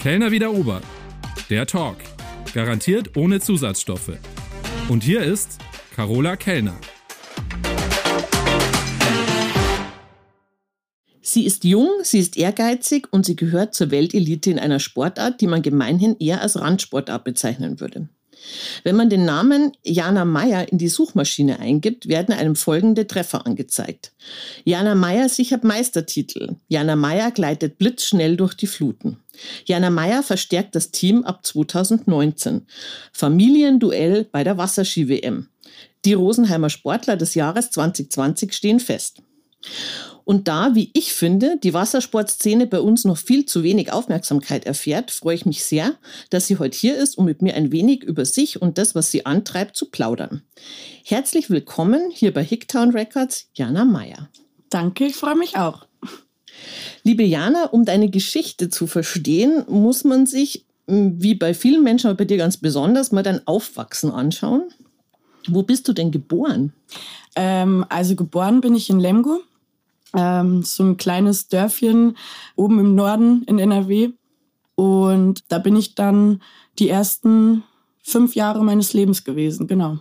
Kellner wie der Ober. Der Talk. Garantiert ohne Zusatzstoffe. Und hier ist Carola Kellner. Sie ist jung, sie ist ehrgeizig und sie gehört zur Weltelite in einer Sportart, die man gemeinhin eher als Randsportart bezeichnen würde. Wenn man den Namen Jana Mayer in die Suchmaschine eingibt, werden einem folgende Treffer angezeigt. Jana Mayer sichert Meistertitel. Jana Mayer gleitet blitzschnell durch die Fluten. Jana Mayer verstärkt das Team ab 2019. Familienduell bei der Wasserski-WM. Die Rosenheimer Sportler des Jahres 2020 stehen fest. Und da, wie ich finde, die Wassersportszene bei uns noch viel zu wenig Aufmerksamkeit erfährt, freue ich mich sehr, dass sie heute hier ist, um mit mir ein wenig über sich und das, was sie antreibt, zu plaudern. Herzlich willkommen hier bei Hicktown Records, Jana Mayer. Danke, ich freue mich auch. Liebe Jana, um deine Geschichte zu verstehen, muss man sich, wie bei vielen Menschen, aber bei dir ganz besonders, mal dein Aufwachsen anschauen. Wo bist du denn geboren? Also geboren bin ich in Lemgo. So ein kleines Dörfchen oben im Norden in NRW. Und da bin ich dann die ersten 5 Jahre meines Lebens gewesen, genau.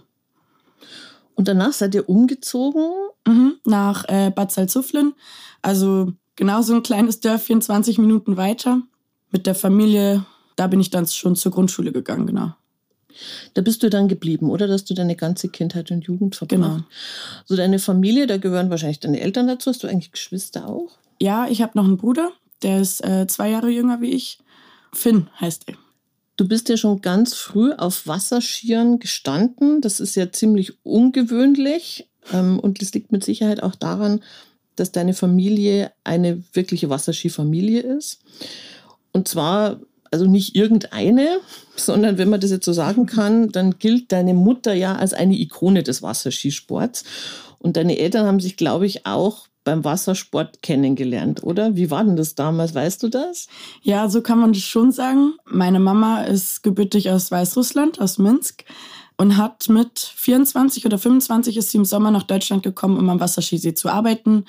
Und danach seid ihr umgezogen? Nach Bad Salzuflen. Also genau so ein kleines Dörfchen, 20 Minuten weiter. Mit der Familie, da bin ich dann schon zur Grundschule gegangen, genau. Da bist du dann geblieben, oder? Dass du deine ganze Kindheit und Jugend verbracht. Genau. So deine Familie, da gehören wahrscheinlich deine Eltern dazu. Hast du eigentlich Geschwister auch? Ja, ich habe noch einen Bruder, der ist 2 Jahre jünger wie ich. Finn heißt er. Du bist ja schon ganz früh auf Wasserskiern gestanden. Das ist ja ziemlich ungewöhnlich. Und das liegt mit Sicherheit auch daran, dass deine Familie eine wirkliche Wasserskifamilie ist. Und zwar also nicht irgendeine, sondern wenn man das jetzt so sagen kann, dann gilt deine Mutter ja als eine Ikone des Wasserskisports. Und deine Eltern haben sich, glaube ich, auch beim Wassersport kennengelernt, oder? Wie war denn das damals? Weißt du das? Ja, so kann man das schon sagen. Meine Mama ist gebürtig aus Weißrussland, aus Minsk. Und hat mit 24 oder 25 ist sie im Sommer nach Deutschland gekommen, um am Wasserskisee zu arbeiten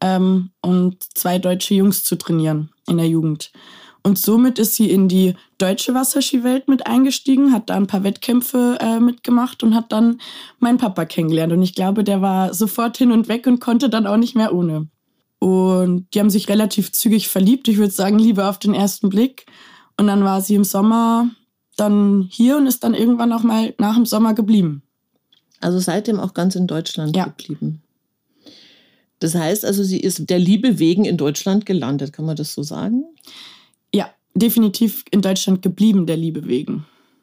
und 2 deutsche Jungs zu trainieren in der Jugend. Und somit ist sie in die deutsche Wasserskiwelt mit eingestiegen, hat da ein paar Wettkämpfe mitgemacht und hat dann meinen Papa kennengelernt. Und ich glaube, der war sofort hin und weg und konnte dann auch nicht mehr ohne. Und die haben sich relativ zügig verliebt. Ich würde sagen, Liebe auf den ersten Blick. Und dann war sie im Sommer dann hier und ist dann irgendwann auch mal nach dem Sommer geblieben. Also seitdem auch ganz in Deutschland geblieben. Das heißt also, sie ist der Liebe wegen in Deutschland gelandet. Kann man das so sagen? Ja, definitiv in Deutschland geblieben, der Liebe wegen.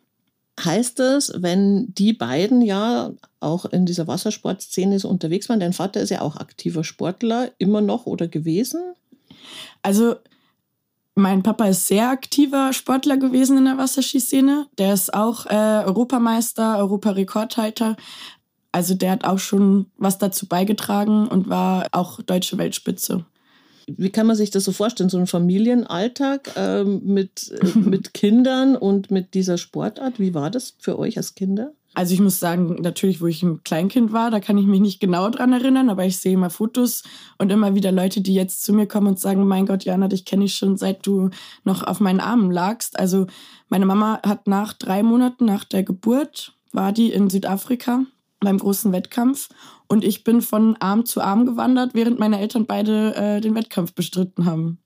Heißt das, wenn die beiden ja auch in dieser Wassersportszene so unterwegs waren, dein Vater ist ja auch aktiver Sportler, immer noch oder gewesen? Also mein Papa ist sehr aktiver Sportler gewesen in der Wasserskiszene. Der ist auch Europameister, Europarekordhalter. Also der hat auch schon was dazu beigetragen und war auch deutsche Weltspitze. Wie kann man sich das so vorstellen, so ein Familienalltag mit Kindern und mit dieser Sportart? Wie war das für euch als Kinder? Also ich muss sagen, natürlich, wo ich ein Kleinkind war, da kann ich mich nicht genau dran erinnern, aber ich sehe immer Fotos und immer wieder Leute, die jetzt zu mir kommen und sagen, mein Gott, Jana, dich kenne ich schon, seit du noch auf meinen Armen lagst. Also meine Mama hat nach 3 Monaten nach der Geburt, war die in Südafrika beim großen Wettkampf. Und ich bin von Arm zu Arm gewandert, während meine Eltern beide den Wettkampf bestritten haben.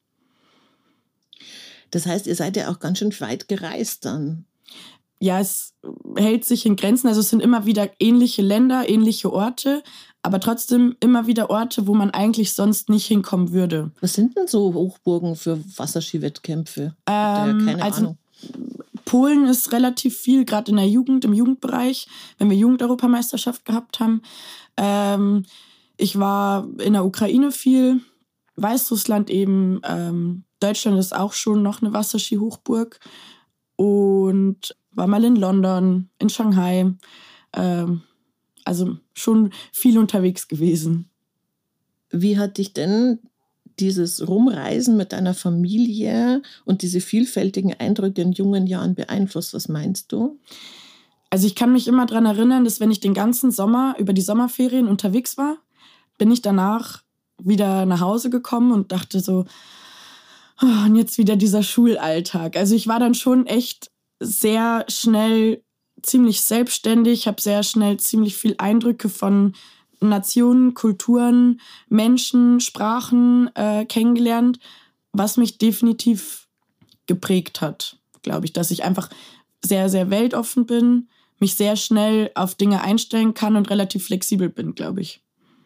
Das heißt, ihr seid ja auch ganz schön weit gereist dann. Ja, es hält sich in Grenzen. Also es sind immer wieder ähnliche Länder, ähnliche Orte, aber trotzdem immer wieder Orte, wo man eigentlich sonst nicht hinkommen würde. Was sind denn so Hochburgen für Wasserskiwettkämpfe? Keine Ahnung. Polen ist relativ viel, gerade in der Jugend, im Jugendbereich, wenn wir Jugendeuropameisterschaft gehabt haben. Ich war in der Ukraine viel, Weißrussland eben, Deutschland ist auch schon noch eine Wasserski-Hochburg und war mal in London, in Shanghai, also schon viel unterwegs gewesen. Wie hat dich denn dieses Rumreisen mit deiner Familie und diese vielfältigen Eindrücke in jungen Jahren beeinflusst? Was meinst du? Also ich kann mich immer daran erinnern, dass wenn ich den ganzen Sommer über die Sommerferien unterwegs war, bin ich danach wieder nach Hause gekommen und dachte so, Und jetzt wieder dieser Schulalltag. Also ich war dann schon echt sehr schnell ziemlich selbstständig, habe sehr schnell ziemlich viel Eindrücke von Nationen, Kulturen, Menschen, Sprachen kennengelernt, was mich definitiv geprägt hat, glaube ich, dass ich einfach sehr, sehr weltoffen bin, mich sehr schnell auf Dinge einstellen kann und relativ flexibel bin, glaube ich.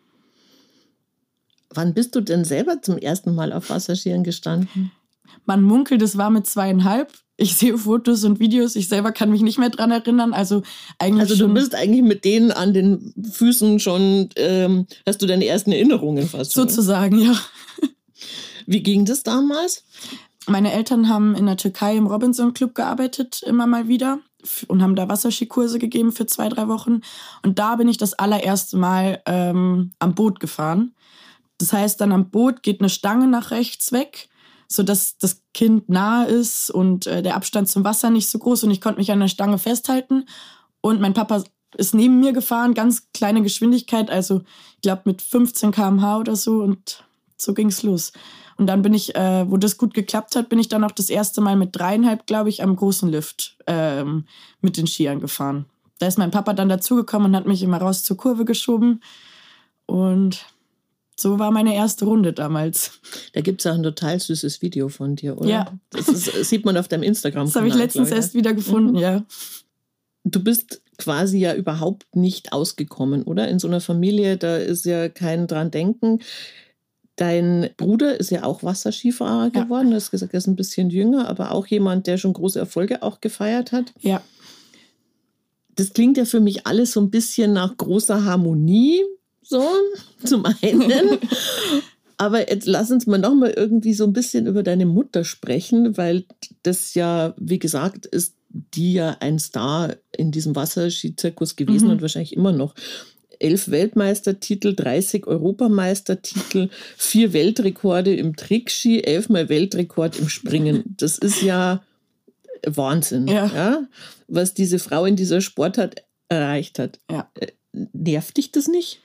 Wann bist du denn selber zum ersten Mal auf Wasserskiern gestanden? Man munkelt, es war mit 2,5. Ich sehe Fotos und Videos, ich selber kann mich nicht mehr dran erinnern. Also du bist eigentlich mit denen an den Füßen schon, hast du deine ersten Erinnerungen fast schon? Sozusagen, ja. Wie ging das damals? Meine Eltern haben in der Türkei im Robinson Club gearbeitet, immer mal wieder. Und haben da Wasserskikurse gegeben für 2-3 Wochen. Und da bin ich das allererste Mal am Boot gefahren. Das heißt, dann am Boot geht eine Stange nach rechts weg, sodass das Kind nahe ist und der Abstand zum Wasser nicht so groß. Und ich konnte mich an der Stange festhalten. Und mein Papa ist neben mir gefahren, ganz kleine Geschwindigkeit, also ich glaube mit 15 km/h oder so. Und so ging es los. Und dann bin ich, wo das gut geklappt hat, bin ich dann auch das erste Mal mit 3,5, glaube ich, am großen Lift mit den Skiern gefahren. Da ist mein Papa dann dazugekommen und hat mich immer raus zur Kurve geschoben. Und so war meine erste Runde damals. Da gibt es auch ein total süßes Video von dir, oder? Ja. Das sieht man auf deinem Instagram-Kanal. Das habe ich letztens erst wieder gefunden, ja. Du bist quasi ja überhaupt nicht ausgekommen, oder? In so einer Familie, da ist ja kein dran denken. Dein Bruder ist ja auch Wasserskifahrer geworden. Du hast gesagt, er ist ein bisschen jünger, aber auch jemand, der schon große Erfolge auch gefeiert hat. Ja. Das klingt ja für mich alles so ein bisschen nach großer Harmonie, so zum einen. Aber jetzt lass uns mal noch mal irgendwie so ein bisschen über deine Mutter sprechen, weil das ja, wie gesagt, ist die ja ein Star in diesem Wasserskizirkus gewesen und wahrscheinlich immer noch. 11 Weltmeistertitel, 30 Europameistertitel, 4 Weltrekorde im Trickski, 11-mal Weltrekord im Springen. Das ist ja Wahnsinn, ja? Was diese Frau in dieser Sportart erreicht hat. Ja. Nervt dich das nicht?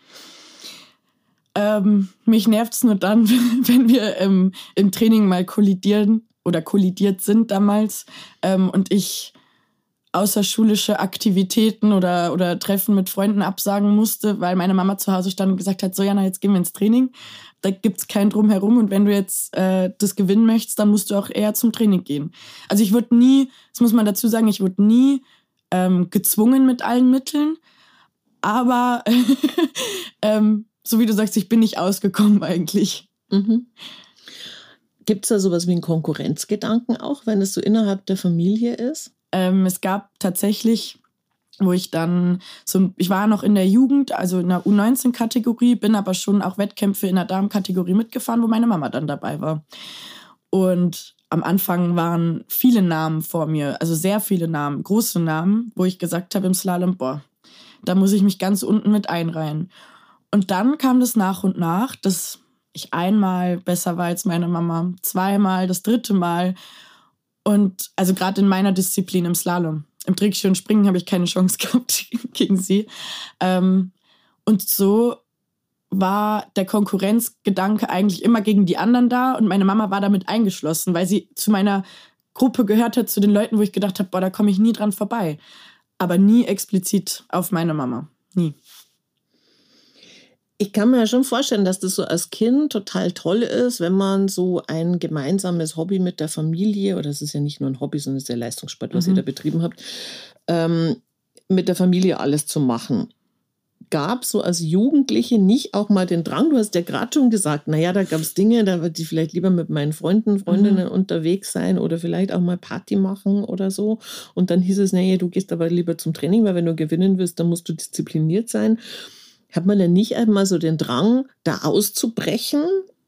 Mich nervt es nur dann, wenn wir im Training mal kollidieren oder kollidiert sind damals und ich außerschulische Aktivitäten oder Treffen mit Freunden absagen musste, weil meine Mama zu Hause stand und gesagt hat, so Jana, jetzt gehen wir ins Training. Da gibt's kein Drumherum und wenn du jetzt das gewinnen möchtest, dann musst du auch eher zum Training gehen. Also ich wurde nie, das muss man dazu sagen, ich wurde nie gezwungen mit allen Mitteln, aber so wie du sagst, ich bin nicht ausgekommen eigentlich. Mhm. Gibt es da sowas wie einen Konkurrenzgedanken auch, wenn es so innerhalb der Familie ist? Es gab tatsächlich, wo ich dann, ich war noch in der Jugend, also in der U19-Kategorie, bin aber schon auch Wettkämpfe in der Damenkategorie mitgefahren, wo meine Mama dann dabei war. Und am Anfang waren viele Namen vor mir, also sehr viele Namen, große Namen, wo ich gesagt habe im Slalom, boah, da muss ich mich ganz unten mit einreihen. Und dann kam das nach und nach, dass ich einmal besser war als meine Mama, zweimal, das 3. Mal. Und also gerade in meiner Disziplin im Slalom. Im Trickski und Springen habe ich keine Chance gehabt gegen sie. Und so war der Konkurrenzgedanke eigentlich immer gegen die anderen da. Und meine Mama war damit eingeschlossen, weil sie zu meiner Gruppe gehört hat, zu den Leuten, wo ich gedacht habe, boah, da komme ich nie dran vorbei. Aber nie explizit auf meine Mama. Nie. Ich kann mir ja schon vorstellen, dass das so als Kind total toll ist, wenn man so ein gemeinsames Hobby mit der Familie, oder es ist ja nicht nur ein Hobby, sondern es ist ja Leistungssport, was ihr da betrieben habt, mit der Familie alles zu machen. Gab es so als Jugendliche nicht auch mal den Drang, du hast ja gerade schon gesagt, naja, da gab es Dinge, da würde ich vielleicht lieber mit meinen Freundinnen unterwegs sein oder vielleicht auch mal Party machen oder so. Und dann hieß es, naja, du gehst aber lieber zum Training, weil wenn du gewinnen willst, dann musst du diszipliniert sein. Hat man denn nicht einmal so den Drang, da auszubrechen?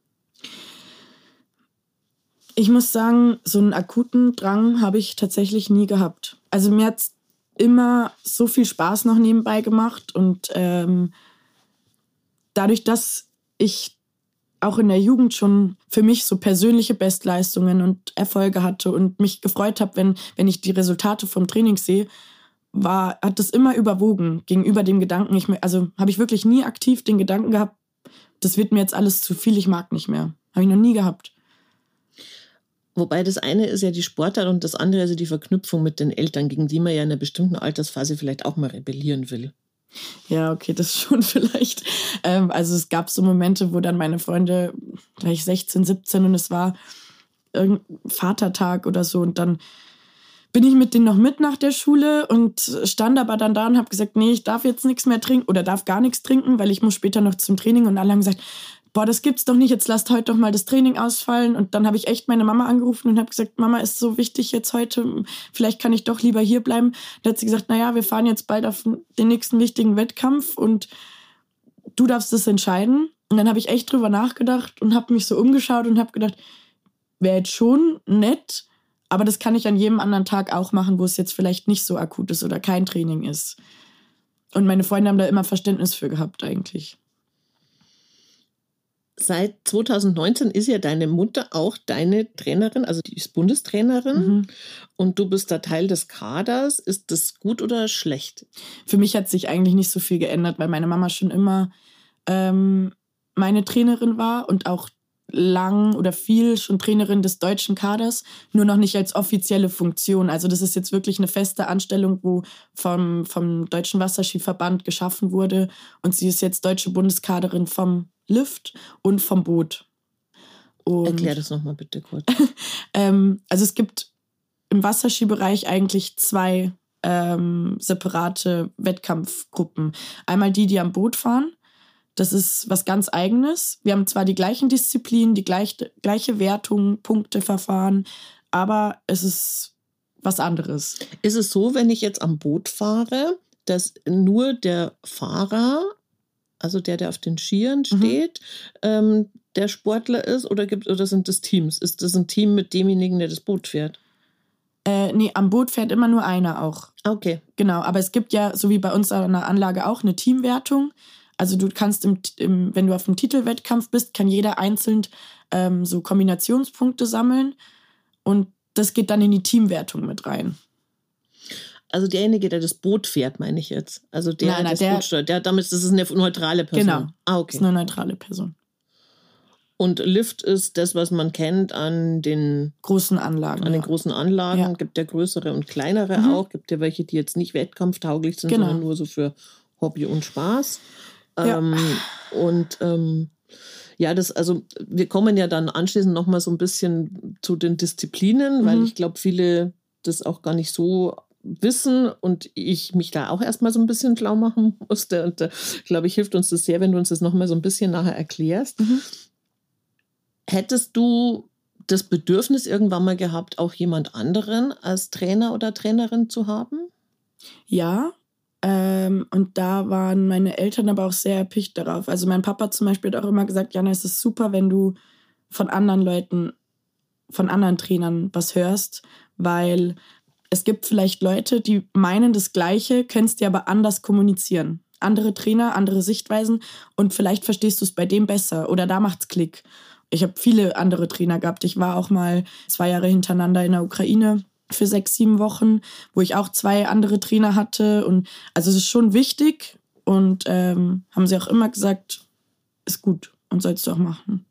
Ich muss sagen, so einen akuten Drang habe ich tatsächlich nie gehabt. Also mir hat es immer so viel Spaß noch nebenbei gemacht. Und dadurch, dass ich auch in der Jugend schon für mich so persönliche Bestleistungen und Erfolge hatte und mich gefreut habe, wenn ich die Resultate vom Training sehe, hat das immer überwogen gegenüber dem Gedanken. Also habe ich wirklich nie aktiv den Gedanken gehabt, das wird mir jetzt alles zu viel, ich mag nicht mehr. Habe ich noch nie gehabt. Wobei das eine ist ja die Sportart und das andere ist ja die Verknüpfung mit den Eltern, gegen die man ja in einer bestimmten Altersphase vielleicht auch mal rebellieren will. Ja, okay, das schon vielleicht. Also es gab so Momente, wo dann meine Freunde, gleich 16, 17 und es war irgendein Vatertag oder so und dann bin ich mit denen noch mit nach der Schule und stand aber dann da und habe gesagt, nee, ich darf jetzt nichts mehr trinken oder darf gar nichts trinken, weil ich muss später noch zum Training und alle haben gesagt, boah, das gibt's doch nicht, jetzt lasst heute doch mal das Training ausfallen. Und dann habe ich echt meine Mama angerufen und habe gesagt, Mama, ist so wichtig jetzt heute, vielleicht kann ich doch lieber hier bleiben. Da hat sie gesagt, naja, wir fahren jetzt bald auf den nächsten wichtigen Wettkampf und du darfst das entscheiden. Und dann habe ich echt drüber nachgedacht und habe mich so umgeschaut und habe gedacht, wäre jetzt schon nett, aber das kann ich an jedem anderen Tag auch machen, wo es jetzt vielleicht nicht so akut ist oder kein Training ist. Und meine Freunde haben da immer Verständnis für gehabt eigentlich. Seit 2019 ist ja deine Mutter auch deine Trainerin, also die ist Bundestrainerin und du bist da Teil des Kaders. Ist das gut oder schlecht? Für mich hat sich eigentlich nicht so viel geändert, weil meine Mama schon immer meine Trainerin war und auch lang oder viel schon Trainerin des deutschen Kaders, nur noch nicht als offizielle Funktion. Also das ist jetzt wirklich eine feste Anstellung, wo vom Deutschen Wasserskiverband geschaffen wurde und sie ist jetzt deutsche Bundeskaderin vom Lift und vom Boot. Und erklär das nochmal bitte kurz. Also es gibt im Wasserskibereich eigentlich 2 separate Wettkampfgruppen. Einmal die am Boot fahren. Das ist was ganz Eigenes. Wir haben zwar die gleichen Disziplinen, die gleiche Wertung, Punkteverfahren, aber es ist was anderes. Ist es so, wenn ich jetzt am Boot fahre, dass nur der Fahrer, also der auf den Skiern steht, der Sportler ist oder sind das Teams? Ist das ein Team mit demjenigen, der das Boot fährt? Nee, am Boot fährt immer nur einer auch. Okay. Genau, aber es gibt ja, so wie bei uns an der Anlage auch, eine Teamwertung. Also du kannst, wenn du auf dem Titelwettkampf bist, kann jeder einzeln so Kombinationspunkte sammeln und das geht dann in die Teamwertung mit rein. Also derjenige, der das Boot fährt, meine ich jetzt. Also der Boot steuert. Das ist eine neutrale Person. Genau, okay. Das ist eine neutrale Person. Und Lift ist das, was man kennt an den großen Anlagen. An den großen Anlagen. Ja. Gibt ja größere und kleinere auch. Gibt ja welche, die jetzt nicht wettkampftauglich sind, sondern nur so für Hobby und Spaß. Ja. Wir kommen ja dann anschließend nochmal so ein bisschen zu den Disziplinen, weil ich glaube, viele das auch gar nicht so wissen und ich mich da auch erstmal so ein bisschen schlau machen musste. Und glaube ich, hilft uns das sehr, wenn du uns das nochmal so ein bisschen nachher erklärst. Hättest du das Bedürfnis irgendwann mal gehabt, auch jemand anderen als Trainer oder Trainerin zu haben? Ja. Und da waren meine Eltern aber auch sehr erpicht darauf. Also mein Papa zum Beispiel hat auch immer gesagt, Jana, es ist super, wenn du von anderen Leuten, von anderen Trainern was hörst, weil es gibt vielleicht Leute, die meinen das Gleiche, kannst dir aber anders kommunizieren. Andere Trainer, andere Sichtweisen und vielleicht verstehst du es bei dem besser oder da macht's Klick. Ich habe viele andere Trainer gehabt. Ich war auch mal 2 Jahre hintereinander in der Ukraine für 6, 7 Wochen, wo ich auch 2 andere Trainer hatte. Und also es ist schon wichtig und haben sie auch immer gesagt, ist gut und sollst du auch machen.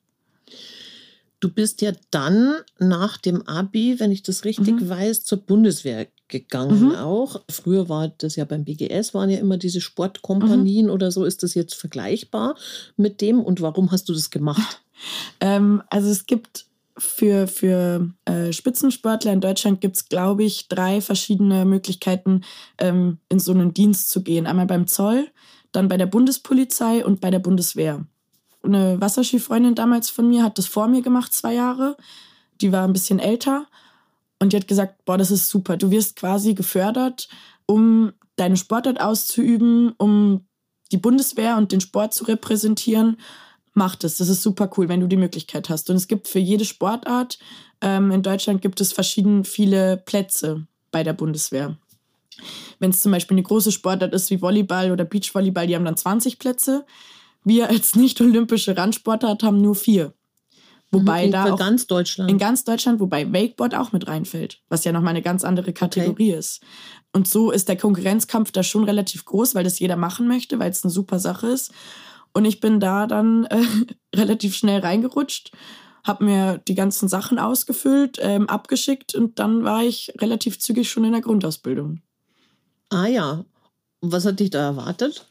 Du bist ja dann nach dem Abi, wenn ich das richtig weiß, zur Bundeswehr gegangen auch. Früher war das ja beim BGS, waren ja immer diese Sportkompanien oder so. Ist das jetzt vergleichbar mit dem und warum hast du das gemacht? Also es gibt für Spitzensportler in Deutschland gibt es, glaube ich, 3 verschiedene Möglichkeiten, in so einen Dienst zu gehen. Einmal beim Zoll, dann bei der Bundespolizei und bei der Bundeswehr. Eine Wasserskifreundin damals von mir hat das vor mir gemacht, 2 Jahre. Die war ein bisschen älter und die hat gesagt, boah, das ist super. Du wirst quasi gefördert, um deine Sportart auszuüben, um die Bundeswehr und den Sport zu repräsentieren. Mach das. Das ist super cool, wenn du die Möglichkeit hast. Und es gibt für jede Sportart, in Deutschland gibt es viele Plätze bei der Bundeswehr. Wenn es zum Beispiel eine große Sportart ist wie Volleyball oder Beachvolleyball, die haben dann 20 Plätze. Wir als nicht-olympische Randsportart haben nur 4. Wobei in ganz Deutschland. In ganz Deutschland, wobei Wakeboard auch mit reinfällt, was ja nochmal eine ganz andere Kategorie ist. Und so ist der Konkurrenzkampf da schon relativ groß, weil das jeder machen möchte, weil es eine super Sache ist. Und ich bin da dann relativ schnell reingerutscht habe mir die ganzen Sachen ausgefüllt, abgeschickt und dann war ich relativ zügig schon in der Grundausbildung. Ah ja, und was hat dich da erwartet?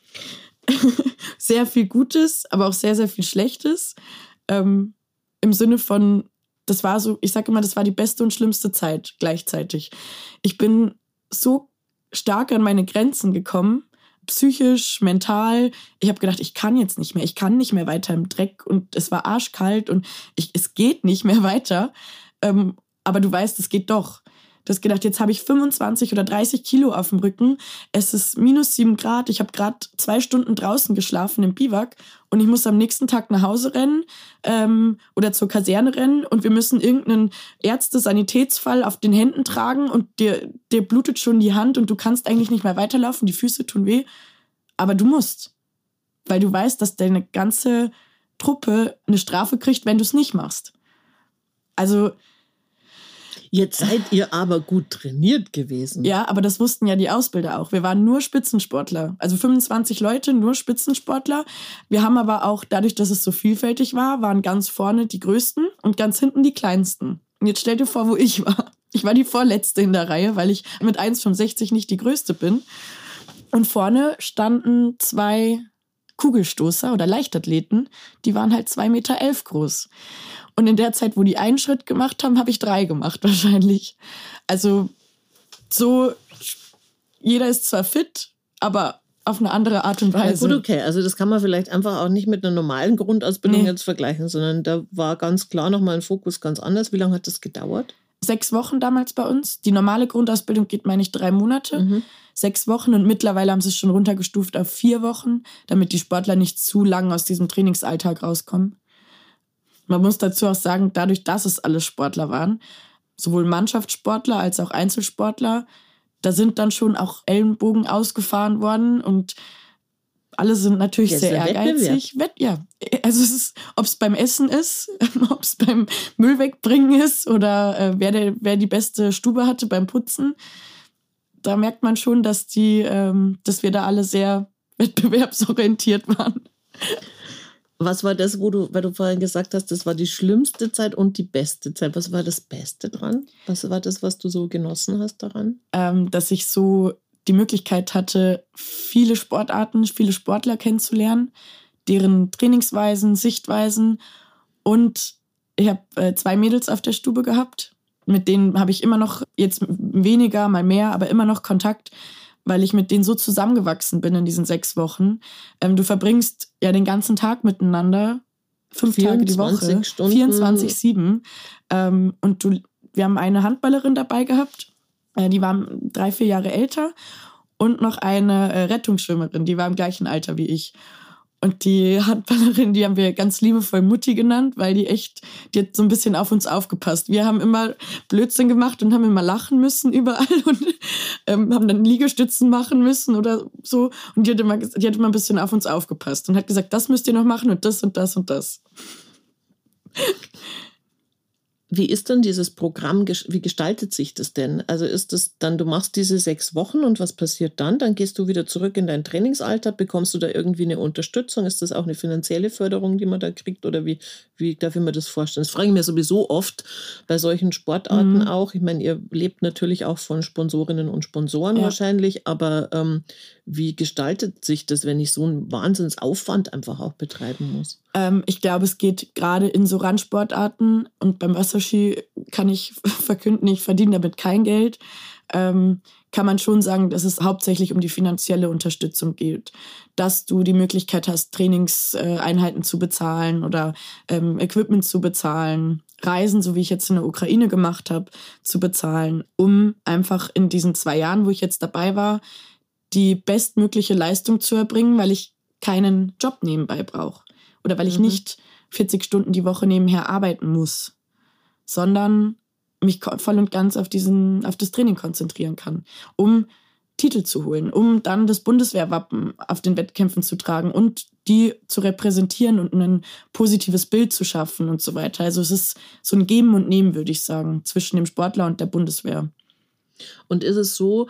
Sehr viel Gutes, aber auch sehr, sehr viel Schlechtes. Im Sinne von, das war so, ich sage immer, das war die beste und schlimmste Zeit gleichzeitig. Ich bin so stark an meine Grenzen gekommen, psychisch, mental. Ich habe gedacht, ich kann jetzt nicht mehr. Ich kann nicht mehr weiter im Dreck und es war arschkalt und es geht nicht mehr weiter. Aber du weißt, es geht doch. Du hast gedacht, jetzt habe ich 25 oder 30 Kilo auf dem Rücken. Es ist -7 Grad. Ich habe gerade 2 Stunden draußen geschlafen im Biwak und ich muss am nächsten Tag nach Hause rennen oder zur Kaserne rennen und wir müssen irgendeinen Ärzte-Sanitätsfall auf den Händen tragen und dir blutet schon die Hand und du kannst eigentlich nicht mehr weiterlaufen. Die Füße tun weh. Aber du musst, weil du weißt, dass deine ganze Truppe eine Strafe kriegt, wenn du es nicht machst. Also Jetzt seid ihr aber gut trainiert gewesen. ja, aber das wussten ja die Ausbilder auch. Wir waren nur Spitzensportler. Also 25 Leute, nur Spitzensportler. Wir haben aber auch, dadurch, dass es so vielfältig war, waren ganz vorne die Größten und ganz hinten die Kleinsten. Und jetzt stell dir vor, wo ich war. Ich war die Vorletzte in der Reihe, weil ich mit 1,65 nicht die Größte bin. Und vorne standen 2 Kugelstoßer oder Leichtathleten, die waren halt 2,11 Meter groß. Und in der Zeit, wo die einen Schritt gemacht haben, habe ich 3 gemacht wahrscheinlich. Also so, jeder ist zwar fit, aber auf eine andere Art und Weise. Ja, gut, okay. Also das kann man vielleicht einfach auch nicht mit einer normalen Grundausbildung jetzt vergleichen, sondern da war ganz klar nochmal ein Fokus ganz anders. Wie lange hat das gedauert? 6 Wochen damals bei uns. Die normale Grundausbildung geht, meine ich, 3 Monate. 6 Wochen und mittlerweile haben sie es schon runtergestuft auf 4 Wochen, damit die Sportler nicht zu lang aus diesem Trainingsalltag rauskommen. Man muss dazu auch sagen, dadurch, dass es alles Sportler waren, sowohl Mannschaftssportler als auch Einzelsportler, da sind dann schon auch Ellenbogen ausgefahren worden und alle sind natürlich sehr ehrgeizig. Ja, also es ist, ob es beim Essen ist, ob es beim Müll wegbringen ist oder wer die beste Stube hatte beim Putzen. Da merkt man schon, dass wir da alle sehr wettbewerbsorientiert waren. Was war das, weil du vorhin gesagt hast, das war die schlimmste Zeit und die beste Zeit. Was war das Beste dran? Was war das, was du so genossen hast daran? Dass ich so die Möglichkeit hatte, viele Sportarten, viele Sportler kennenzulernen, deren Trainingsweisen, Sichtweisen. Und ich habe 2 Mädels auf der Stube gehabt. Mit denen habe ich immer noch, jetzt weniger, mal mehr, aber immer noch Kontakt, weil ich mit denen so zusammengewachsen bin in diesen 6 Wochen. Du verbringst ja den ganzen Tag miteinander, 5 Tage die Woche, Stunden. 24/7. Und wir haben eine Handballerin dabei gehabt, die war 3-4 Jahre älter und noch eine Rettungsschwimmerin, die war im gleichen Alter wie ich. Und die Handballerin, die haben wir ganz liebevoll Mutti genannt, weil die hat so ein bisschen auf uns aufgepasst. Wir haben immer Blödsinn gemacht und haben immer lachen müssen überall und haben dann Liegestützen machen müssen oder so. Und die hat immer ein bisschen auf uns aufgepasst und hat gesagt, das müsst ihr noch machen und das und das und das. Wie ist denn dieses Programm, wie gestaltet sich das denn? Also ist das dann, du machst diese 6 Wochen und was passiert dann? Dann gehst du wieder zurück in dein Trainingsalltag, bekommst du da irgendwie eine Unterstützung? Ist das auch eine finanzielle Förderung, die man da kriegt oder wie darf ich mir das vorstellen? Das frage ich mir sowieso oft bei solchen Sportarten auch. Ich meine, ihr lebt natürlich auch von Sponsorinnen und Sponsoren wahrscheinlich, aber wie gestaltet sich das, wenn ich so einen Wahnsinnsaufwand einfach auch betreiben muss? Ich glaube, es geht gerade in so Randsportarten und beim Wasserski kann ich verkünden, ich verdiene damit kein Geld, kann man schon sagen, dass es hauptsächlich um die finanzielle Unterstützung geht. Dass du die Möglichkeit hast, Trainingseinheiten zu bezahlen oder Equipment zu bezahlen, Reisen, so wie ich jetzt in der Ukraine gemacht habe, zu bezahlen, um einfach in diesen 2 Jahren, wo ich jetzt dabei war, die bestmögliche Leistung zu erbringen, weil ich keinen Job nebenbei brauche. Oder weil ich nicht 40 Stunden die Woche nebenher arbeiten muss, sondern mich voll und ganz auf das Training konzentrieren kann, um Titel zu holen, um dann das Bundeswehrwappen auf den Wettkämpfen zu tragen und die zu repräsentieren und ein positives Bild zu schaffen und so weiter. Also es ist so ein Geben und Nehmen, würde ich sagen, zwischen dem Sportler und der Bundeswehr. Und ist es so,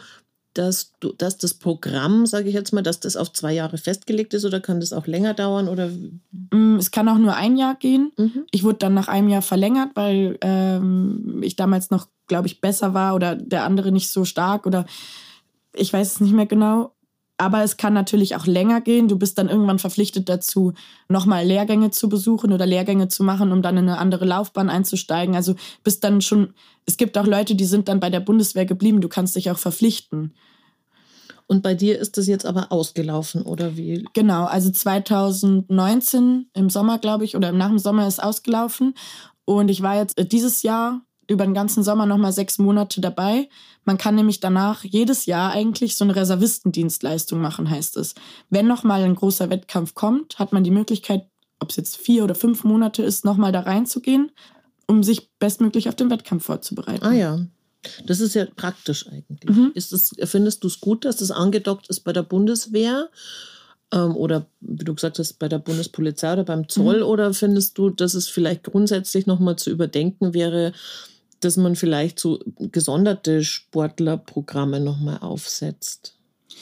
dass das Programm, sage ich jetzt mal, dass das auf 2 Jahre festgelegt ist oder kann das auch länger dauern? Oder? Es kann auch nur 1 Jahr gehen. Ich wurde dann nach einem Jahr verlängert, weil ich damals noch, glaube ich, besser war oder der andere nicht so stark oder ich weiß es nicht mehr genau. Aber es kann natürlich auch länger gehen. Du bist dann irgendwann verpflichtet dazu, nochmal Lehrgänge zu besuchen oder Lehrgänge zu machen, um dann in eine andere Laufbahn einzusteigen. Also bist dann schon, es gibt auch Leute, die sind dann bei der Bundeswehr geblieben. Du kannst dich auch verpflichten. Und bei dir ist das jetzt aber ausgelaufen, oder wie? Genau, also 2019 im Sommer, glaube ich, oder nach dem Sommer ist ausgelaufen. Und ich war jetzt dieses Jahr über den ganzen Sommer nochmal 6 Monate dabei. Man kann nämlich danach jedes Jahr eigentlich so eine Reservistendienstleistung machen, heißt es. Wenn nochmal ein großer Wettkampf kommt, hat man die Möglichkeit, ob es jetzt 4 oder 5 Monate ist, nochmal da reinzugehen, um sich bestmöglich auf den Wettkampf vorzubereiten. Ah ja, das ist ja praktisch eigentlich. Findest du es gut, dass das angedockt ist bei der Bundeswehr oder, wie du gesagt hast, bei der Bundespolizei oder beim Zoll? Oder findest du, dass es vielleicht grundsätzlich nochmal zu überdenken wäre, dass man vielleicht so gesonderte Sportlerprogramme nochmal aufsetzt?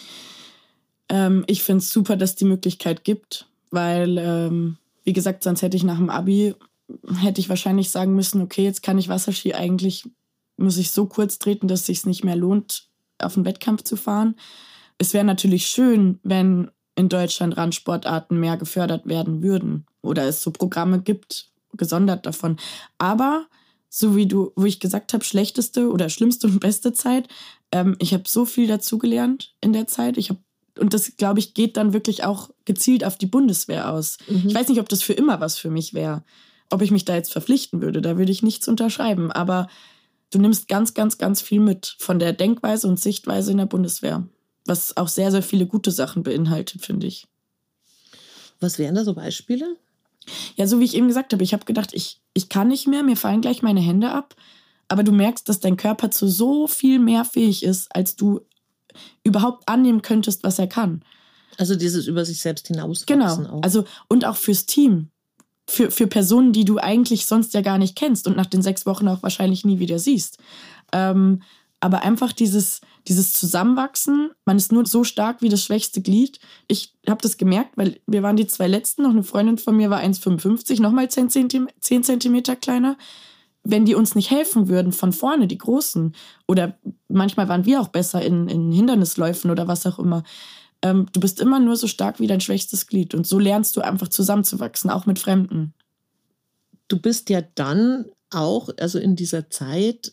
Ich finde es super, dass die Möglichkeit gibt, weil, wie gesagt, sonst hätte ich nach dem Abi, hätte ich wahrscheinlich sagen müssen, okay, jetzt kann ich Wasserski eigentlich, muss ich so kurz treten, dass es sich nicht mehr lohnt, auf einen Wettkampf zu fahren. Es wäre natürlich schön, wenn in Deutschland Randsportarten mehr gefördert werden würden oder es so Programme gibt, gesondert davon. Aber so wo ich gesagt habe, schlechteste oder schlimmste und beste Zeit, ich habe so viel dazugelernt in der Zeit. Und das, glaube ich, geht dann wirklich auch gezielt auf die Bundeswehr aus. Ich weiß nicht, ob das für immer was für mich wäre. Ob ich mich da jetzt verpflichten würde, da würde ich nichts unterschreiben. Aber du nimmst ganz, ganz, ganz viel mit von der Denkweise und Sichtweise in der Bundeswehr. Was auch sehr, sehr viele gute Sachen beinhaltet, finde ich. Was wären da so Beispiele? Ja, so wie ich eben gesagt habe, ich habe gedacht, ich kann nicht mehr, mir fallen gleich meine Hände ab. Aber du merkst, dass dein Körper zu so viel mehr fähig ist, als du überhaupt annehmen könntest, was er kann. Also dieses über sich selbst hinauswachsen. Genau, auch. Also, und auch fürs Team. Für Personen, die du eigentlich sonst ja gar nicht kennst und nach den 6 Wochen auch wahrscheinlich nie wieder siehst. Aber einfach dieses Zusammenwachsen, man ist nur so stark wie das schwächste Glied. Ich habe das gemerkt, weil wir waren die 2 Letzten, noch eine Freundin von mir war 1,55, nochmal 10 Zentimeter kleiner. Wenn die uns nicht helfen würden von vorne, die Großen, oder manchmal waren wir auch besser in Hindernisläufen oder was auch immer, du bist immer nur so stark wie dein schwächstes Glied. Und so lernst du einfach zusammenzuwachsen, auch mit Fremden. Du bist ja dann auch, also in dieser Zeit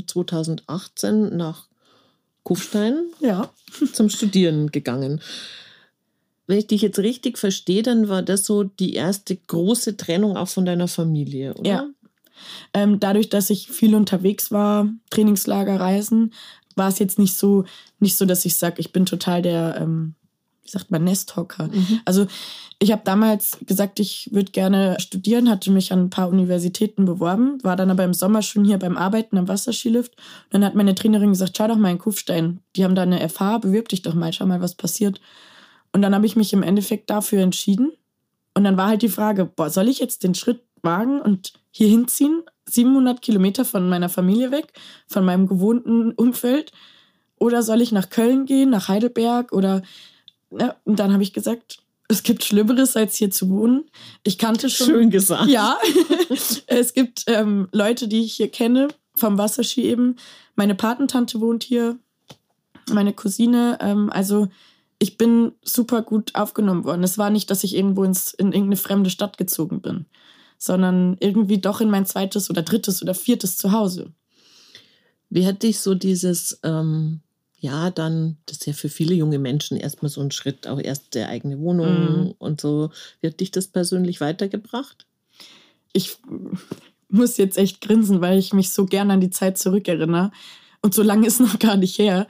2018 nach Kufstein zum Studieren gegangen. Wenn ich dich jetzt richtig verstehe, dann war das so die erste große Trennung auch von deiner Familie, oder? Ja. Dadurch, dass ich viel unterwegs war, Trainingslager, Reisen, war es jetzt nicht so, dass ich sage, ich bin total der, wie sagt man, Nesthocker. Also ich habe damals gesagt, ich würde gerne studieren, hatte mich an ein paar Universitäten beworben, war dann aber im Sommer schon hier beim Arbeiten am Wasserskilift. Und dann hat meine Trainerin gesagt, schau doch mal in Kufstein, die haben da eine FH, bewirb dich doch mal, schau mal, was passiert. Und dann habe ich mich im Endeffekt dafür entschieden. Und dann war halt die Frage, soll ich jetzt den Schritt wagen und hier hinziehen, 700 Kilometer von meiner Familie weg, von meinem gewohnten Umfeld, oder soll ich nach Köln gehen, nach Heidelberg oder, ja, und dann habe ich gesagt, es gibt Schlimmeres, als hier zu wohnen. Ich kannte schon... Schön gesagt. Ja, es gibt Leute, die ich hier kenne, vom Wasserski eben. Meine Patentante wohnt hier, meine Cousine, also ich bin super gut aufgenommen worden. Es war nicht, dass ich irgendwo in irgendeine fremde Stadt gezogen bin, sondern irgendwie doch in mein 2. oder 3. oder 4. Zuhause. Wie hat dich so dieses, dann, das ist ja für viele junge Menschen erstmal so ein Schritt, auch erst der eigene Wohnung und so, wie hat dich das persönlich weitergebracht? Ich muss jetzt echt grinsen, weil ich mich so gern an die Zeit zurückerinnere. Und so lange ist noch gar nicht her.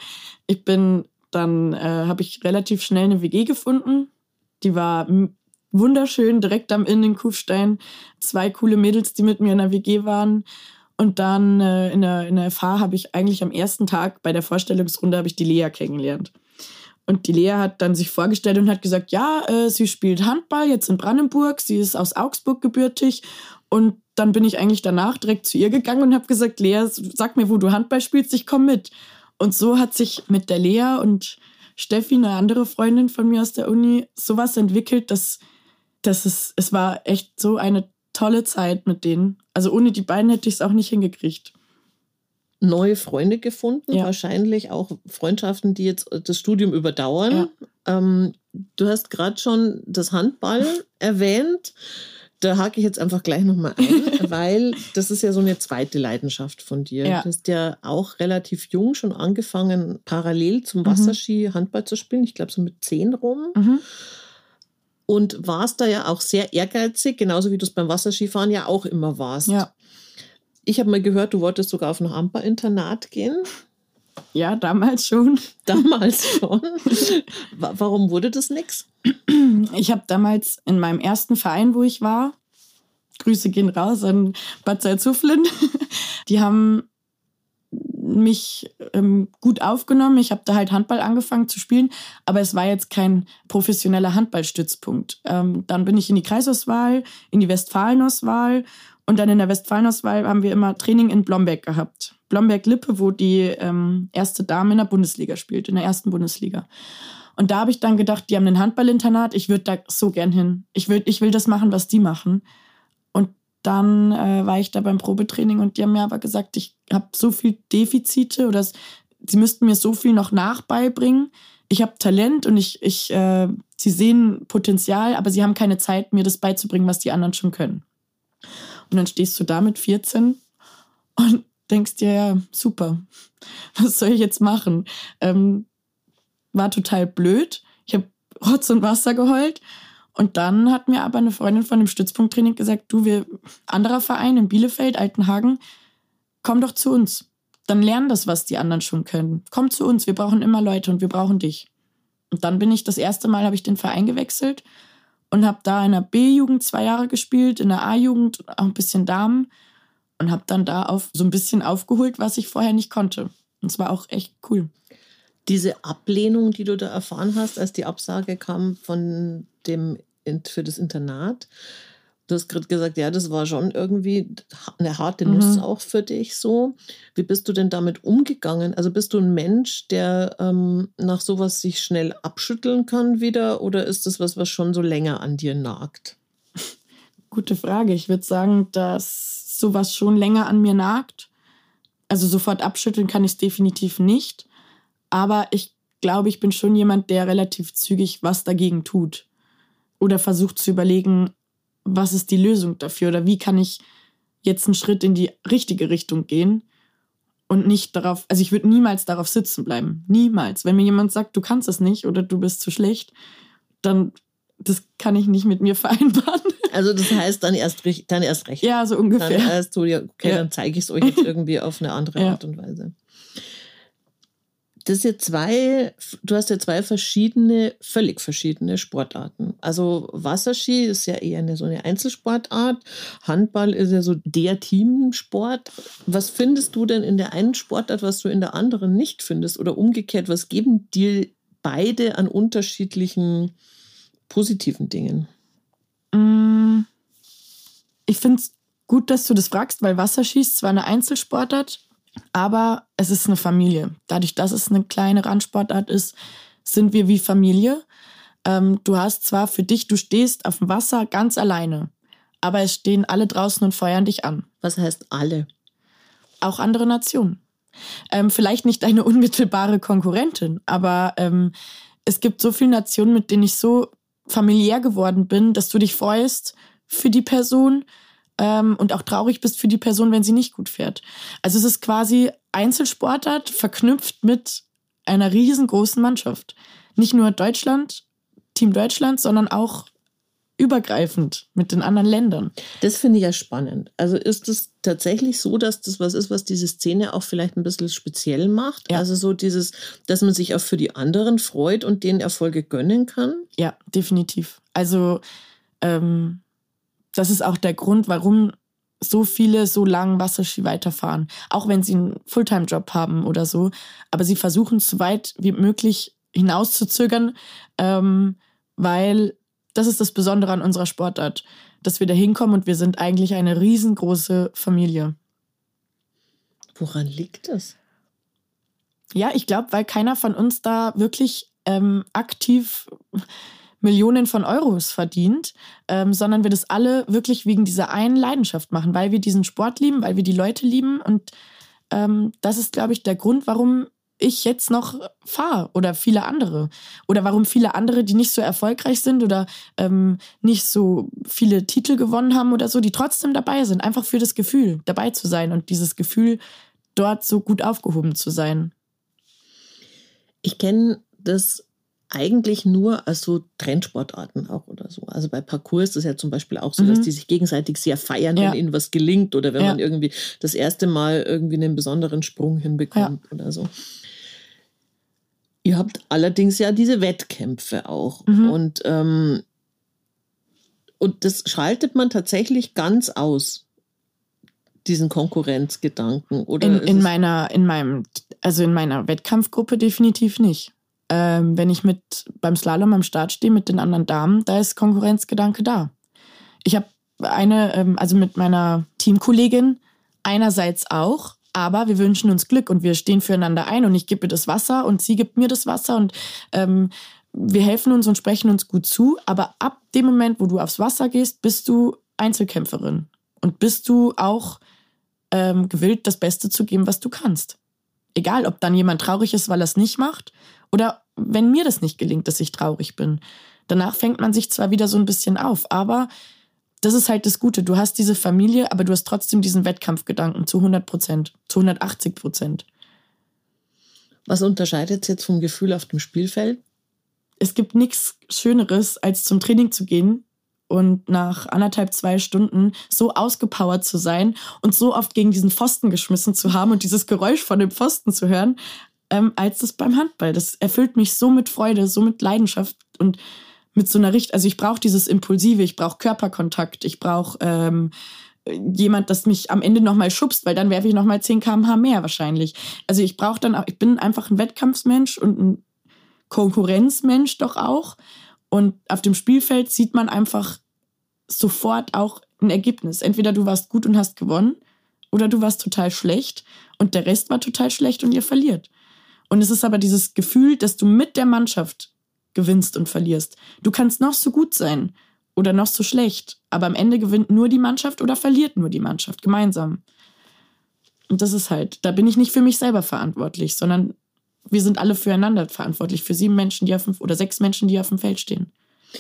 Dann habe ich relativ schnell eine WG gefunden. Die war wunderschön, direkt am Inn in Kufstein. 2 coole Mädels, die mit mir in der WG waren. Und dann in der FH habe ich eigentlich am ersten Tag bei der Vorstellungsrunde habe ich die Lea kennengelernt. Und die Lea hat dann sich vorgestellt und hat gesagt, ja, sie spielt Handball jetzt in Brandenburg, sie ist aus Augsburg gebürtig. Und dann bin ich eigentlich danach direkt zu ihr gegangen und habe gesagt, Lea, sag mir, wo du Handball spielst, ich komme mit. Und so hat sich mit der Lea und Steffi, eine andere Freundin von mir aus der Uni, sowas entwickelt, dass es war echt so eine tolle Zeit mit denen. Also ohne die beiden hätte ich es auch nicht hingekriegt. Neue Freunde gefunden, Ja. wahrscheinlich auch Freundschaften, die jetzt das Studium überdauern. Ja. Du hast gerade schon das Handball erwähnt. Da hake ich jetzt einfach gleich nochmal ein, weil das ist ja so eine zweite Leidenschaft von dir. Ja. Du hast ja auch relativ jung schon angefangen, parallel zum Wasserski Handball zu spielen. Ich glaube so mit 10 rum. Mhm. Und warst da ja auch sehr ehrgeizig, genauso wie du es beim Wasserskifahren ja auch immer warst. Ja. Ich habe mal gehört, du wolltest sogar auf ein Handball-Internat gehen. Ja, damals schon. Damals schon. Warum wurde das nix? Ich habe damals in meinem ersten Verein, wo ich war, Grüße gehen raus an Bad Salzuflen, die haben mich gut aufgenommen. Ich habe da halt Handball angefangen zu spielen, aber es war jetzt kein professioneller Handballstützpunkt. Dann bin ich in die Kreisauswahl, in die Westfalenauswahl und dann in der Westfalenauswahl haben wir immer Training in Blomberg gehabt. Blomberg-Lippe, wo die erste Dame in der Bundesliga spielt, in der ersten Bundesliga. Und da habe ich dann gedacht, die haben ein Handballinternat, ich würde da so gern hin. Ich will das machen, was die machen. Und dann war ich da beim Probetraining und die haben mir aber gesagt, ich habe so viel Defizite oder sie müssten mir so viel noch nachbeibringen. Ich habe Talent und sie sehen Potenzial, aber sie haben keine Zeit, mir das beizubringen, was die anderen schon können. Und dann stehst du da mit 14 und denkst dir, ja, super, was soll ich jetzt machen? War total blöd. Ich habe Rotz und Wasser geheult. Und dann hat mir aber eine Freundin von dem Stützpunkttraining gesagt, du, anderer Verein in Bielefeld, Altenhagen, komm doch zu uns. Dann lern das, was die anderen schon können. Komm zu uns, wir brauchen immer Leute und wir brauchen dich. Und dann bin ich das erste Mal, habe ich den Verein gewechselt und habe da in der B-Jugend 2 Jahre gespielt, in der A-Jugend auch ein bisschen Damen und habe dann da so ein bisschen aufgeholt, was ich vorher nicht konnte. Und es war auch echt cool. Diese Ablehnung, die du da erfahren hast, als die Absage kam für das Internat, du hast gerade gesagt, ja, das war schon irgendwie eine harte Nuss auch für dich so. Wie bist du denn damit umgegangen? Also bist du ein Mensch, der nach sowas sich schnell abschütteln kann wieder oder ist das was schon so länger an dir nagt? Gute Frage. Ich würde sagen, dass sowas schon länger an mir nagt. Also sofort abschütteln kann ich es definitiv nicht. Aber ich glaube, ich bin schon jemand, der relativ zügig was dagegen tut. Oder versucht zu überlegen, was ist die Lösung dafür? Oder wie kann ich jetzt einen Schritt in die richtige Richtung gehen? Und nicht darauf, also ich würde niemals darauf sitzen bleiben. Niemals. Wenn mir jemand sagt, du kannst es nicht oder du bist zu schlecht, dann das kann ich nicht mit mir vereinbaren. Also das heißt dann erst recht. Ja, so ungefähr. Dann erst so, ja, okay, dann zeige ich es euch jetzt irgendwie auf eine andere Art und Weise. Du hast ja zwei völlig verschiedene Sportarten. Also Wasserski ist ja eher so eine Einzelsportart. Handball ist ja so der Teamsport. Was findest du denn in der einen Sportart, was du in der anderen nicht findest? Oder umgekehrt, was geben dir beide an unterschiedlichen positiven Dingen? Ich finde es gut, dass du das fragst, weil Wasserski ist zwar eine Einzelsportart, aber es ist eine Familie. Dadurch, dass es eine kleine Randsportart ist, sind wir wie Familie. Du hast zwar für dich, du stehst auf dem Wasser ganz alleine, aber es stehen alle draußen und feuern dich an. Was heißt alle? Auch andere Nationen. Vielleicht nicht deine unmittelbare Konkurrentin, aber es gibt so viele Nationen, mit denen ich so familiär geworden bin, dass du dich freust für die Person, und auch traurig bist für die Person, wenn sie nicht gut fährt. Also es ist quasi Einzelsportart verknüpft mit einer riesengroßen Mannschaft. Nicht nur Deutschland, Team Deutschland, sondern auch übergreifend mit den anderen Ländern. Das finde ich ja spannend. Also ist es tatsächlich so, dass das was ist, was diese Szene auch vielleicht ein bisschen speziell macht? Ja. Also so dieses, dass man sich auch für die anderen freut und denen Erfolge gönnen kann? Ja, definitiv. Also das ist auch der Grund, warum so viele so lang Wasserski weiterfahren. Auch wenn sie einen Fulltime-Job haben oder so. Aber sie versuchen es so weit wie möglich hinauszuzögern, weil das ist das Besondere an unserer Sportart, dass wir da hinkommen und wir sind eigentlich eine riesengroße Familie. Woran liegt das? Ja, ich glaube, weil keiner von uns da wirklich aktiv Millionen von Euros verdient, sondern wir das alle wirklich wegen dieser einen Leidenschaft machen, weil wir diesen Sport lieben, weil wir die Leute lieben. Und das ist, glaube ich, der Grund, warum ich jetzt noch fahre oder viele andere. Oder warum viele andere, die nicht so erfolgreich sind oder nicht so viele Titel gewonnen haben oder so, die trotzdem dabei sind. Einfach für das Gefühl, dabei zu sein und dieses Gefühl, dort so gut aufgehoben zu sein. Ich kenne das eigentlich nur als so Trendsportarten auch oder so. Also bei Parkour ist es ja zum Beispiel auch so, dass die sich gegenseitig sehr feiern, wenn ihnen was gelingt oder wenn man irgendwie das erste Mal irgendwie einen besonderen Sprung hinbekommt oder so. Ihr habt allerdings ja diese Wettkämpfe auch. Und das schaltet man tatsächlich ganz aus, diesen Konkurrenzgedanken. Oder in meiner Wettkampfgruppe definitiv nicht. Wenn ich beim Slalom am Start stehe mit den anderen Damen, da ist Konkurrenzgedanke da. Ich habe mit meiner Teamkollegin einerseits auch, aber wir wünschen uns Glück und wir stehen füreinander ein und ich gebe ihr das Wasser und sie gibt mir das Wasser und wir helfen uns und sprechen uns gut zu. Aber ab dem Moment, wo du aufs Wasser gehst, bist du Einzelkämpferin und bist du auch gewillt, das Beste zu geben, was du kannst. Egal, ob dann jemand traurig ist, weil er es nicht macht oder wenn mir das nicht gelingt, dass ich traurig bin. Danach fängt man sich zwar wieder so ein bisschen auf, aber das ist halt das Gute. Du hast diese Familie, aber du hast trotzdem diesen Wettkampfgedanken zu 100%, zu 180%. Was unterscheidet es jetzt vom Gefühl auf dem Spielfeld? Es gibt nichts Schöneres, als zum Training zu gehen und nach 1,5-2 Stunden so ausgepowert zu sein und so oft gegen diesen Pfosten geschmissen zu haben und dieses Geräusch von dem Pfosten zu hören, als das beim Handball. Das erfüllt mich so mit Freude, so mit Leidenschaft und mit so einer also ich brauche dieses Impulsive, ich brauche Körperkontakt, ich brauche jemand, das mich am Ende nochmal schubst, weil dann werfe ich nochmal 10 km/h mehr wahrscheinlich. Also ich bin einfach ein Wettkampfsmensch und ein Konkurrenzmensch doch auch. Und auf dem Spielfeld sieht man einfach sofort auch ein Ergebnis. Entweder du warst gut und hast gewonnen oder du warst total schlecht und der Rest war total schlecht und ihr verliert. Und es ist aber dieses Gefühl, dass du mit der Mannschaft gewinnst und verlierst. Du kannst noch so gut sein oder noch so schlecht, aber am Ende gewinnt nur die Mannschaft oder verliert nur die Mannschaft gemeinsam. Und das ist halt, da bin ich nicht für mich selber verantwortlich, sondern wir sind alle füreinander verantwortlich, für 7 Menschen, die oder 6 Menschen, die auf dem Feld stehen.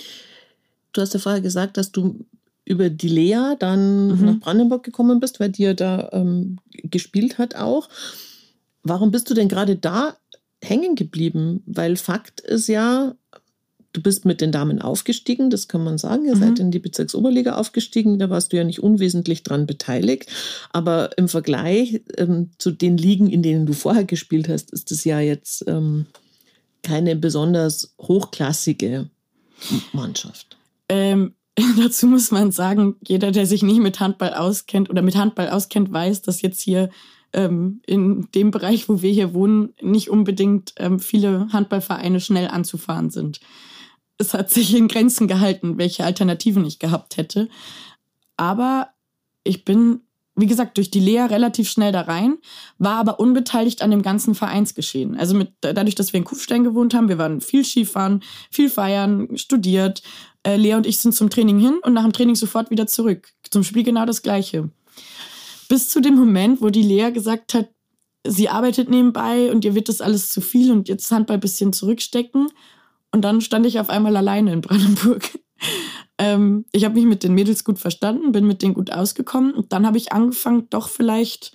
Du hast ja vorher gesagt, dass du über die Lea dann nach Brandenburg gekommen bist, weil die ja da gespielt hat auch. Warum bist du denn gerade da hängen geblieben? Weil Fakt ist ja, du bist mit den Damen aufgestiegen, das kann man sagen. Ihr seid in die Bezirksoberliga aufgestiegen, da warst du ja nicht unwesentlich dran beteiligt. Aber im Vergleich zu den Ligen, in denen du vorher gespielt hast, ist das ja jetzt keine besonders hochklassige Mannschaft. Dazu muss man sagen, jeder, der sich nicht mit Handball auskennt oder mit Handball auskennt, weiß, dass jetzt hier in dem Bereich, wo wir hier wohnen, nicht unbedingt viele Handballvereine schnell anzufahren sind. Es hat sich in Grenzen gehalten, welche Alternativen ich gehabt hätte. Aber ich bin, wie gesagt, durch die Lea relativ schnell da rein, war aber unbeteiligt an dem ganzen Vereinsgeschehen. Also dadurch, dass wir in Kufstein gewohnt haben, wir waren viel Skifahren, viel feiern, studiert. Lea und ich sind zum Training hin und nach dem Training sofort wieder zurück. Zum Spiel genau das Gleiche. Bis zu dem Moment, wo die Lea gesagt hat, sie arbeitet nebenbei und ihr wird das alles zu viel und jetzt Handball ein bisschen zurückstecken. Und dann stand ich auf einmal alleine in Brandenburg. Ich habe mich mit den Mädels gut verstanden, bin mit denen gut ausgekommen. Und dann habe ich angefangen, doch vielleicht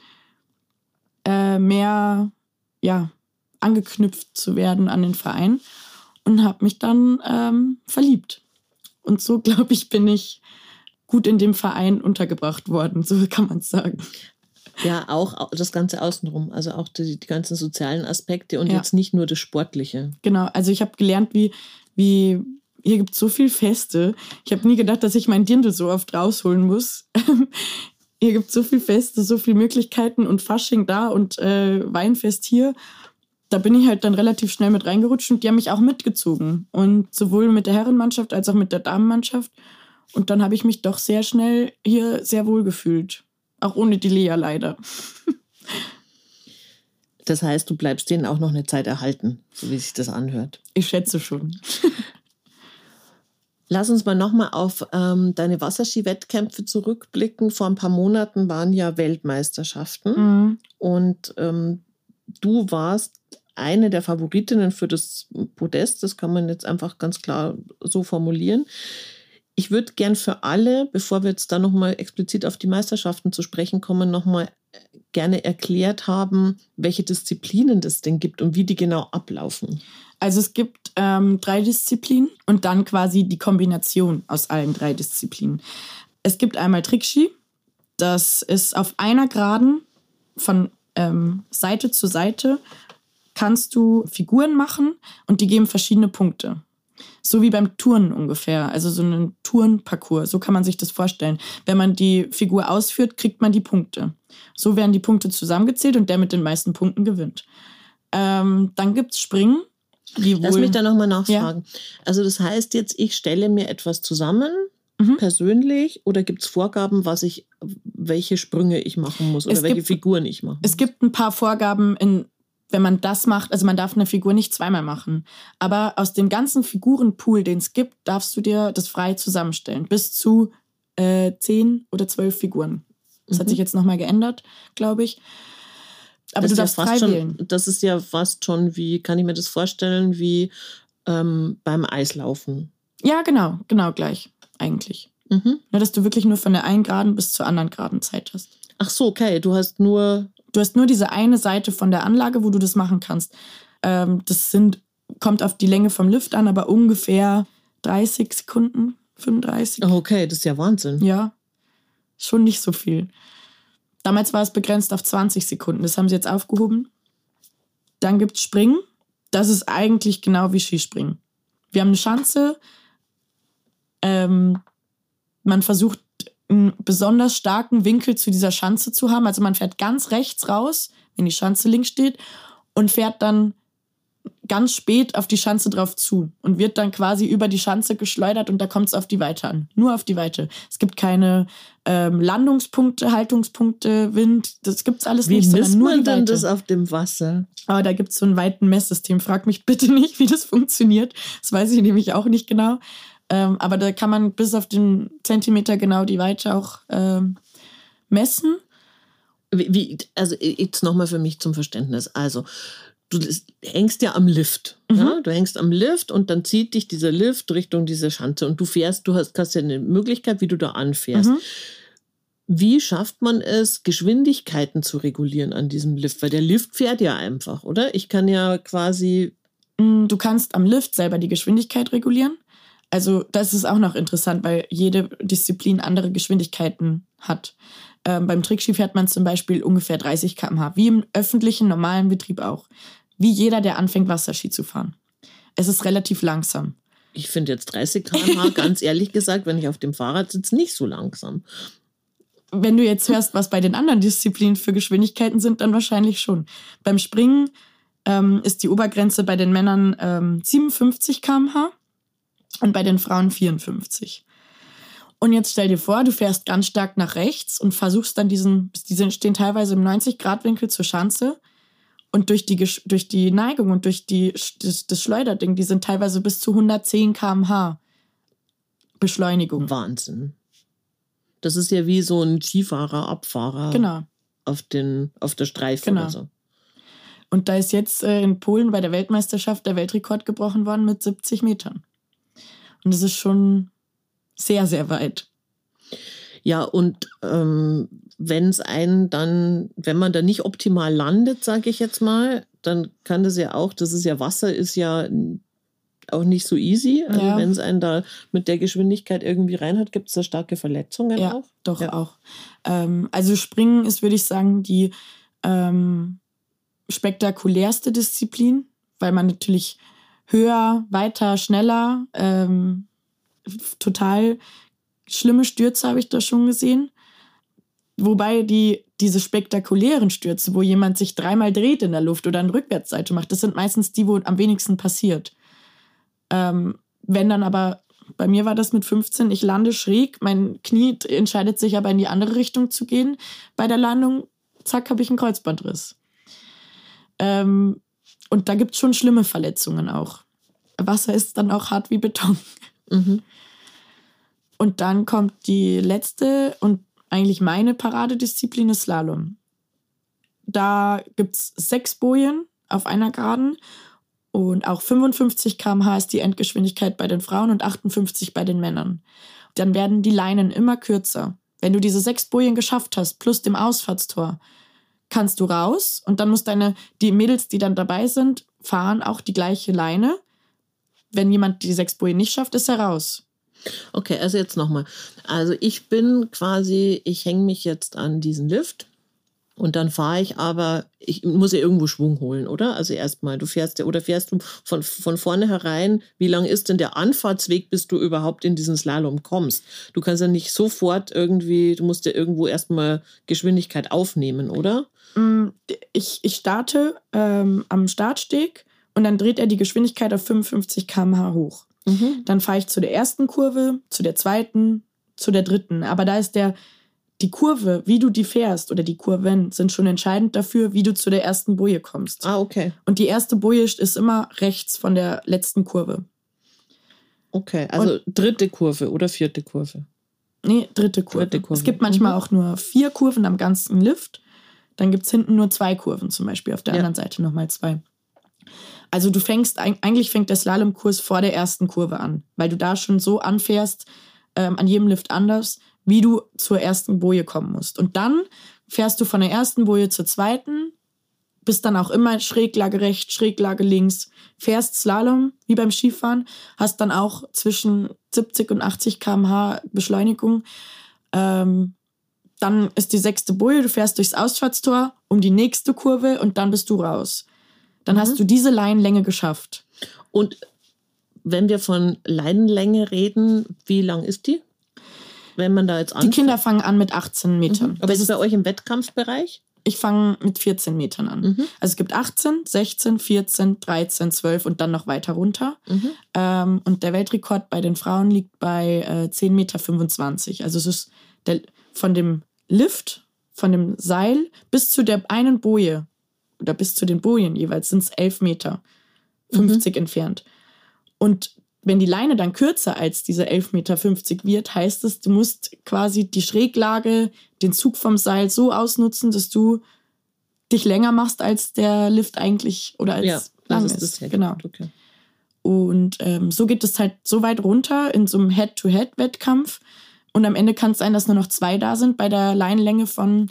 mehr angeknüpft zu werden an den Verein und habe mich dann verliebt. Und so, glaube ich, bin ich gut in dem Verein untergebracht worden, so kann man es sagen. Ja, auch das Ganze außenrum, also auch die ganzen sozialen Aspekte und jetzt nicht nur das Sportliche. Genau, also ich habe gelernt, wie hier gibt es so viel Feste. Ich habe nie gedacht, dass ich meinen Dirndl so oft rausholen muss. Hier gibt es so viel Feste, so viele Möglichkeiten und Fasching da und Weinfest hier. Da bin ich halt dann relativ schnell mit reingerutscht und die haben mich auch mitgezogen. Und sowohl mit der Herrenmannschaft als auch mit der Damenmannschaft. Und dann habe ich mich doch sehr schnell hier sehr wohl gefühlt. Auch ohne die Lea leider. Das heißt, du bleibst denen auch noch eine Zeit erhalten, so wie sich das anhört. Ich schätze schon. Lass uns mal nochmal auf deine Wasserski-Wettkämpfe zurückblicken. Vor ein paar Monaten waren ja Weltmeisterschaften und du warst eine der Favoritinnen für das Podest. Das kann man jetzt einfach ganz klar so formulieren. Ich würde gern für alle, bevor wir jetzt da nochmal explizit auf die Meisterschaften zu sprechen kommen, nochmal gerne erklärt haben, welche Disziplinen das denn gibt und wie die genau ablaufen. Also es gibt 3 Disziplinen und dann quasi die Kombination aus allen 3 Disziplinen. Es gibt einmal Trickski. Das ist auf einer Geraden von Seite zu Seite kannst du Figuren machen und die geben verschiedene Punkte. So wie beim Turnen ungefähr, also so einen Turnparcours, so kann man sich das vorstellen. Wenn man die Figur ausführt, kriegt man die Punkte. So werden die Punkte zusammengezählt und der mit den meisten Punkten gewinnt. Dann gibt es Springen. Lass mich da nochmal nachfragen. Ja. Also das heißt jetzt, ich stelle mir etwas zusammen, persönlich, oder gibt es Vorgaben, welche Sprünge ich machen muss oder welche Figuren ich mache? Es gibt ein paar Vorgaben, wenn man das macht, also man darf eine Figur nicht zweimal machen, aber aus dem ganzen Figurenpool, den es gibt, darfst du dir das frei zusammenstellen. Bis zu 10 oder 12 Figuren. Das hat sich jetzt nochmal geändert, glaube ich. Aber das du darfst frei wählen. Das ist ja fast schon wie, kann ich mir das vorstellen, wie beim Eislaufen. Ja, genau gleich eigentlich. Nur, dass du wirklich nur von der einen Geraden bis zur anderen Geraden Zeit hast. Ach so, okay, du hast nur diese eine Seite von der Anlage, wo du das machen kannst. Kommt auf die Länge vom Lift an, aber ungefähr 30 Sekunden, 35. Oh, okay, das ist ja Wahnsinn. Ja, schon nicht so viel. Damals war es begrenzt auf 20 Sekunden. Das haben sie jetzt aufgehoben. Dann gibt es Springen. Das ist eigentlich genau wie Skispringen. Wir haben eine Schanze. Man versucht, einen besonders starken Winkel zu dieser Schanze zu haben. Also man fährt ganz rechts raus, wenn die Schanze links steht, und fährt dann ganz spät auf die Schanze drauf zu und wird dann quasi über die Schanze geschleudert und da kommt es auf die Weite an. Nur auf die Weite. Es gibt keine Landungspunkte, Haltungspunkte, Wind, das gibt's alles nicht. Wie misst man denn das auf dem Wasser? Aber da gibt es so ein Weiten-Messsystem. Frag mich bitte nicht, wie das funktioniert. Das weiß ich nämlich auch nicht genau. Aber da kann man bis auf den Zentimeter genau die Weite auch messen. Also jetzt nochmal für mich zum Verständnis. Also du hängst ja am Lift. Ja? Du hängst am Lift und dann zieht dich dieser Lift Richtung diese Schanze und du hast ja eine Möglichkeit, wie du da anfährst. Wie schafft man es, Geschwindigkeiten zu regulieren an diesem Lift? Weil der Lift fährt ja einfach, oder? Ich kann ja quasi... Du kannst am Lift selber die Geschwindigkeit regulieren. Also das ist auch noch interessant, weil jede Disziplin andere Geschwindigkeiten hat. Beim Trickski fährt man zum Beispiel ungefähr 30 km/h, wie im öffentlichen, normalen Betrieb auch. Wie jeder, der anfängt, Wasserski zu fahren. Es ist relativ langsam. Ich finde jetzt 30 km/h, ganz ehrlich gesagt, wenn ich auf dem Fahrrad sitze, nicht so langsam. Wenn du jetzt hörst, was bei den anderen Disziplinen für Geschwindigkeiten sind, dann wahrscheinlich schon. Beim Springen ist die Obergrenze bei den Männern 57 km/h und bei den Frauen 54. Und jetzt stell dir vor, du fährst ganz stark nach rechts und versuchst dann die stehen teilweise im 90-Grad-Winkel zur Schanze und durch die Neigung und durch das Schleuderding, die sind teilweise bis zu 110 km/h Beschleunigung. Wahnsinn. Das ist ja wie so ein Skifahrer, Abfahrer. Genau. Auf der Streife oder so. Und da ist jetzt in Polen bei der Weltmeisterschaft der Weltrekord gebrochen worden mit 70 Metern. Und das ist schon sehr, sehr weit. Ja, und wenn man da nicht optimal landet, sage ich jetzt mal, dann kann das ja auch, Wasser ist ja auch nicht so easy. Also wenn es einen da mit der Geschwindigkeit irgendwie rein hat, gibt es da starke Verletzungen auch? Doch, auch. Also Springen ist, würde ich sagen, die spektakulärste Disziplin, weil man natürlich höher, weiter, schneller, total schlimme Stürze habe ich da schon gesehen. Wobei diese spektakulären Stürze, wo jemand sich 3-mal dreht in der Luft oder eine Rückwärtsseite macht, das sind meistens die, wo am wenigsten passiert. Wenn dann aber, bei mir war das mit 15, ich lande schräg, mein Knie entscheidet sich aber in die andere Richtung zu gehen. Bei der Landung, zack, habe ich einen Kreuzbandriss. Und da gibt es schon schlimme Verletzungen auch. Wasser ist dann auch hart wie Beton. Mhm. Und dann kommt die letzte und eigentlich meine Paradedisziplin ist Slalom. Da gibt es 6 Bojen auf einer Geraden und auch 55 km/h ist die Endgeschwindigkeit bei den Frauen und 58 bei den Männern. Dann werden die Leinen immer kürzer. Wenn du diese 6 Bojen geschafft hast, plus dem Ausfahrtstor, kannst du raus und dann muss die Mädels, die dann dabei sind, fahren auch die gleiche Leine. Wenn jemand die 6 Bojen nicht schafft, ist er raus. Okay, also jetzt nochmal. Also ich hänge mich jetzt an diesen Lift und dann fahre ich aber, ich muss ja irgendwo Schwung holen, oder? Also erstmal, fährst du von vorne herein, wie lang ist denn der Anfahrtsweg, bis du überhaupt in diesen Slalom kommst? Du kannst ja nicht sofort du musst ja irgendwo erstmal Geschwindigkeit aufnehmen, oder? Ich starte am Startsteg und dann dreht er die Geschwindigkeit auf 55 km/h hoch. Mhm. Dann fahre ich zu der ersten Kurve, zu der zweiten, zu der dritten. Aber da ist die Kurve, wie du die fährst oder die Kurven, sind schon entscheidend dafür, wie du zu der ersten Boje kommst. Ah, okay. Und die erste Boje ist immer rechts von der letzten Kurve. Okay, also dritte Kurve oder vierte Kurve? Nee, dritte Kurve. Es gibt manchmal auch nur 4 Kurven am ganzen Lift. Dann gibt es hinten nur 2 Kurven zum Beispiel, auf der anderen Seite nochmal 2. Also eigentlich fängt der Slalomkurs vor der ersten Kurve an, weil du da schon so anfährst, an jedem Lift anders, wie du zur ersten Boje kommen musst. Und dann fährst du von der ersten Boje zur zweiten, bist dann auch immer Schräglage rechts, Schräglage links, fährst Slalom, wie beim Skifahren, hast dann auch zwischen 70 und 80 km/h Beschleunigung. Dann ist die 6. Boje, du fährst durchs Ausfahrtstor um die nächste Kurve und dann bist du raus. Dann hast du diese Leinenlänge geschafft. Und wenn wir von Leinenlänge reden, wie lang ist die? Wenn man da jetzt Die Kinder fangen an mit 18 Metern. Aber ist es bei euch im Wettkampfbereich? Ich fange mit 14 Metern an. Also es gibt 18, 16, 14, 13, 12 und dann noch weiter runter. Und der Weltrekord bei den Frauen liegt bei 10,25 Meter. Also es ist von dem Lift, von dem Seil bis zu der einen Boje oder bis zu den Bojen jeweils sind es 11,50 Meter entfernt. Und wenn die Leine dann kürzer als diese 11,50 Meter wird, heißt es, du musst quasi die Schräglage, den Zug vom Seil so ausnutzen, dass du dich länger machst, als der Lift eigentlich oder als lang ist. Genau. Okay. Und so geht es halt so weit runter in so einem Head-to-Head-Wettkampf. Und am Ende kann es sein, dass nur noch 2 da sind bei der Leinenlänge von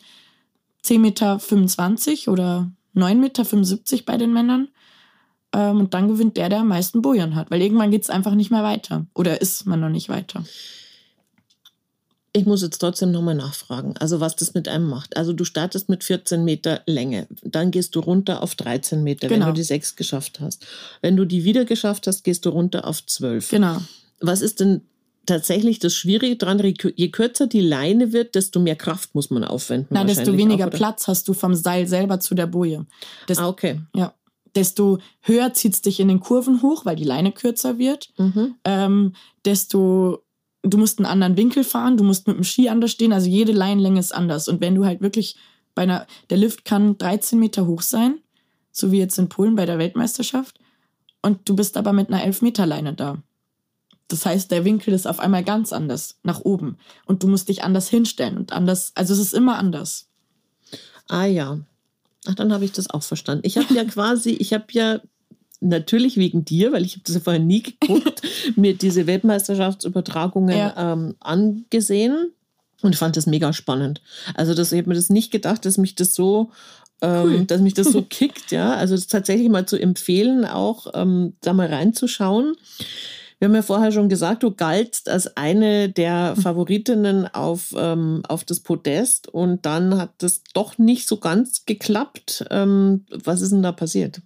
10,25 Meter oder 9,75 Meter bei den Männern. Und dann gewinnt der am meisten Bojen hat. Weil irgendwann geht es einfach nicht mehr weiter. Oder ist man noch nicht weiter. Ich muss jetzt trotzdem nochmal nachfragen, also was das mit einem macht. Also du startest mit 14 Meter Länge, dann gehst du runter auf 13 Meter, wenn du die 6 geschafft hast. Wenn du die wieder geschafft hast, gehst du runter auf 12. Genau. Was ist denn tatsächlich das Schwierige daran? Je kürzer die Leine wird, desto mehr Kraft muss man aufwenden. Na, desto weniger Platz hast du vom Seil selber zu der Boje. Okay. Ja. Desto höher zieht es dich in den Kurven hoch, weil die Leine kürzer wird. Du musst einen anderen Winkel fahren, du musst mit dem Ski anders stehen, also jede Leinenlänge ist anders. Und wenn du halt wirklich der Lift kann 13 Meter hoch sein, so wie jetzt in Polen bei der Weltmeisterschaft, und du bist aber mit einer 11 Meter Leine da. Das heißt, der Winkel ist auf einmal ganz anders, nach oben. Und du musst dich anders hinstellen und anders, also es ist immer anders. Ah ja, ach, dann habe ich das auch verstanden. Ich habe ja natürlich wegen dir, weil ich habe das ja vorher nie geguckt, mir diese Weltmeisterschaftsübertragungen angesehen und fand das mega spannend. Also ich habe mir das nicht gedacht, dass mich das so kickt, ja. Also das tatsächlich mal zu empfehlen, auch da mal reinzuschauen. Wir haben ja vorher schon gesagt, du galtst als eine der Favoritinnen auf das Podest und dann hat das doch nicht so ganz geklappt. Was ist denn da passiert?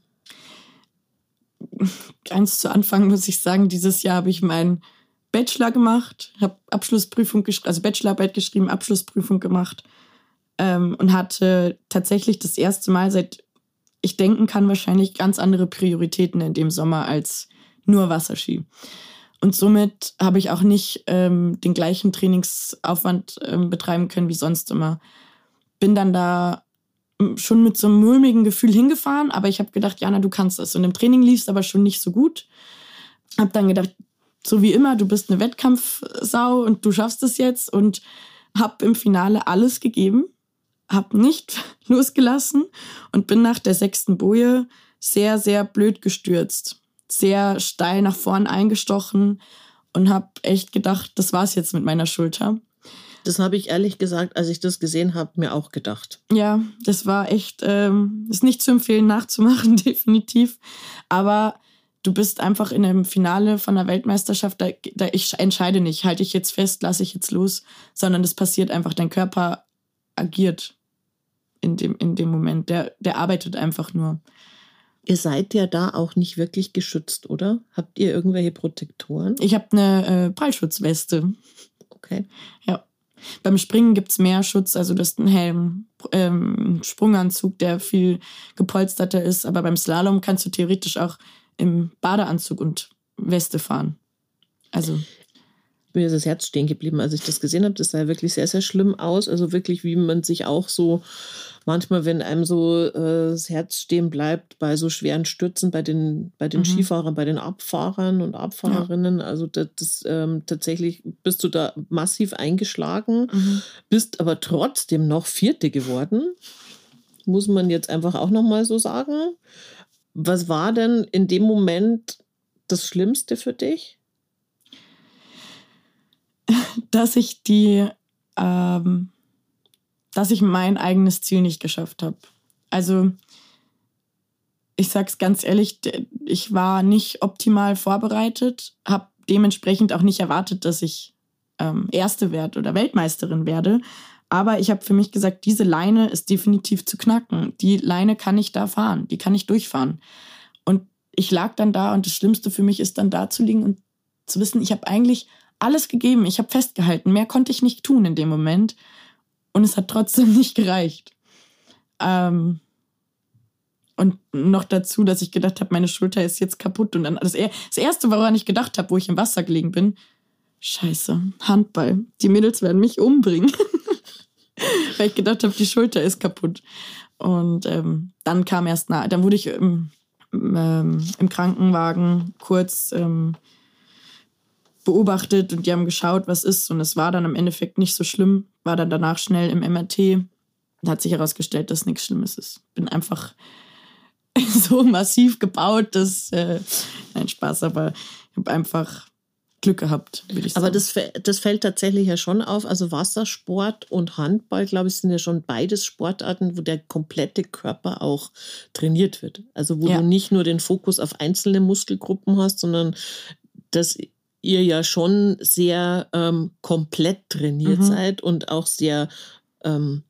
Ganz zu Anfang muss ich sagen, dieses Jahr habe ich meinen Bachelor gemacht, habe Abschlussprüfung geschrieben, also Bachelorarbeit geschrieben, Abschlussprüfung gemacht und hatte tatsächlich das erste Mal, seit ich denken kann, wahrscheinlich ganz andere Prioritäten in dem Sommer als nur Wasserski. Und somit habe ich auch nicht den gleichen Trainingsaufwand betreiben können wie sonst immer. Bin dann da schon mit so einem mulmigen Gefühl hingefahren, aber ich habe gedacht, Jana, du kannst das. Und im Training lief es aber schon nicht so gut. Habe dann gedacht, so wie immer, du bist eine Wettkampfsau und du schaffst es jetzt. Und habe im Finale alles gegeben, habe nicht losgelassen und bin nach der 6. Boje sehr, sehr blöd gestürzt. Sehr steil nach vorn eingestochen und habe echt gedacht, das war's jetzt mit meiner Schulter. Das habe ich ehrlich gesagt, als ich das gesehen habe, mir auch gedacht. Ja, das war echt, ist nicht zu empfehlen nachzumachen, definitiv. Aber du bist einfach in einem Finale von einer Weltmeisterschaft, da ich entscheide nicht, halte ich jetzt fest, lasse ich jetzt los, sondern das passiert einfach, dein Körper agiert in dem Moment, der arbeitet einfach nur. Ihr seid ja da auch nicht wirklich geschützt, oder? Habt ihr irgendwelche Protektoren? Ich habe eine Prallschutzweste. Okay. Ja. Beim Springen gibt es mehr Schutz, also das ist ein Helm, Sprunganzug, der viel gepolsterter ist, aber beim Slalom kannst du theoretisch auch im Badeanzug und Weste fahren. Also mir ist das Herz stehen geblieben, als ich das gesehen habe. Das sah wirklich sehr, sehr schlimm aus. Also wirklich, wie man sich auch so manchmal, wenn einem so das Herz stehen bleibt bei so schweren Stürzen, bei den Skifahrern, bei den Abfahrern und Abfahrerinnen. Ja. Also das tatsächlich bist du da massiv eingeschlagen, bist aber trotzdem noch Vierte geworden. Muss man jetzt einfach auch nochmal so sagen. Was war denn in dem Moment das Schlimmste für dich? Dass ich mein eigenes Ziel nicht geschafft habe. Also ich sag's ganz ehrlich, ich war nicht optimal vorbereitet, habe dementsprechend auch nicht erwartet, dass ich Erste werde oder Weltmeisterin werde. Aber ich habe für mich gesagt, diese Leine ist definitiv zu knacken. Die Leine kann ich da fahren, die kann ich durchfahren. Und ich lag dann da und das Schlimmste für mich ist dann da zu liegen und zu wissen, ich habe eigentlich alles gegeben, ich habe festgehalten. Mehr konnte ich nicht tun in dem Moment. Und es hat trotzdem nicht gereicht. Und noch dazu, dass ich gedacht habe, meine Schulter ist jetzt kaputt. Und dann das Erste, woran ich gedacht habe, wo ich im Wasser gelegen bin, Scheiße, Handball. Die Mädels werden mich umbringen. Weil ich gedacht habe, die Schulter ist kaputt. Und dann kam dann wurde ich im Krankenwagen kurz beobachtet und die haben geschaut, was ist. Und es war dann im Endeffekt nicht so schlimm. War dann danach schnell im MRT. Und hat sich herausgestellt, dass nichts Schlimmes ist. Bin einfach so massiv gebaut, dass... nein, Spaß, aber ich habe einfach Glück gehabt, würde ich sagen. Aber das fällt tatsächlich ja schon auf. Also Wassersport und Handball, glaube ich, sind ja schon beides Sportarten, wo der komplette Körper auch trainiert wird. Also wo du nicht nur den Fokus auf einzelne Muskelgruppen hast, sondern dass ihr ja schon sehr komplett trainiert seid und auch sehr, also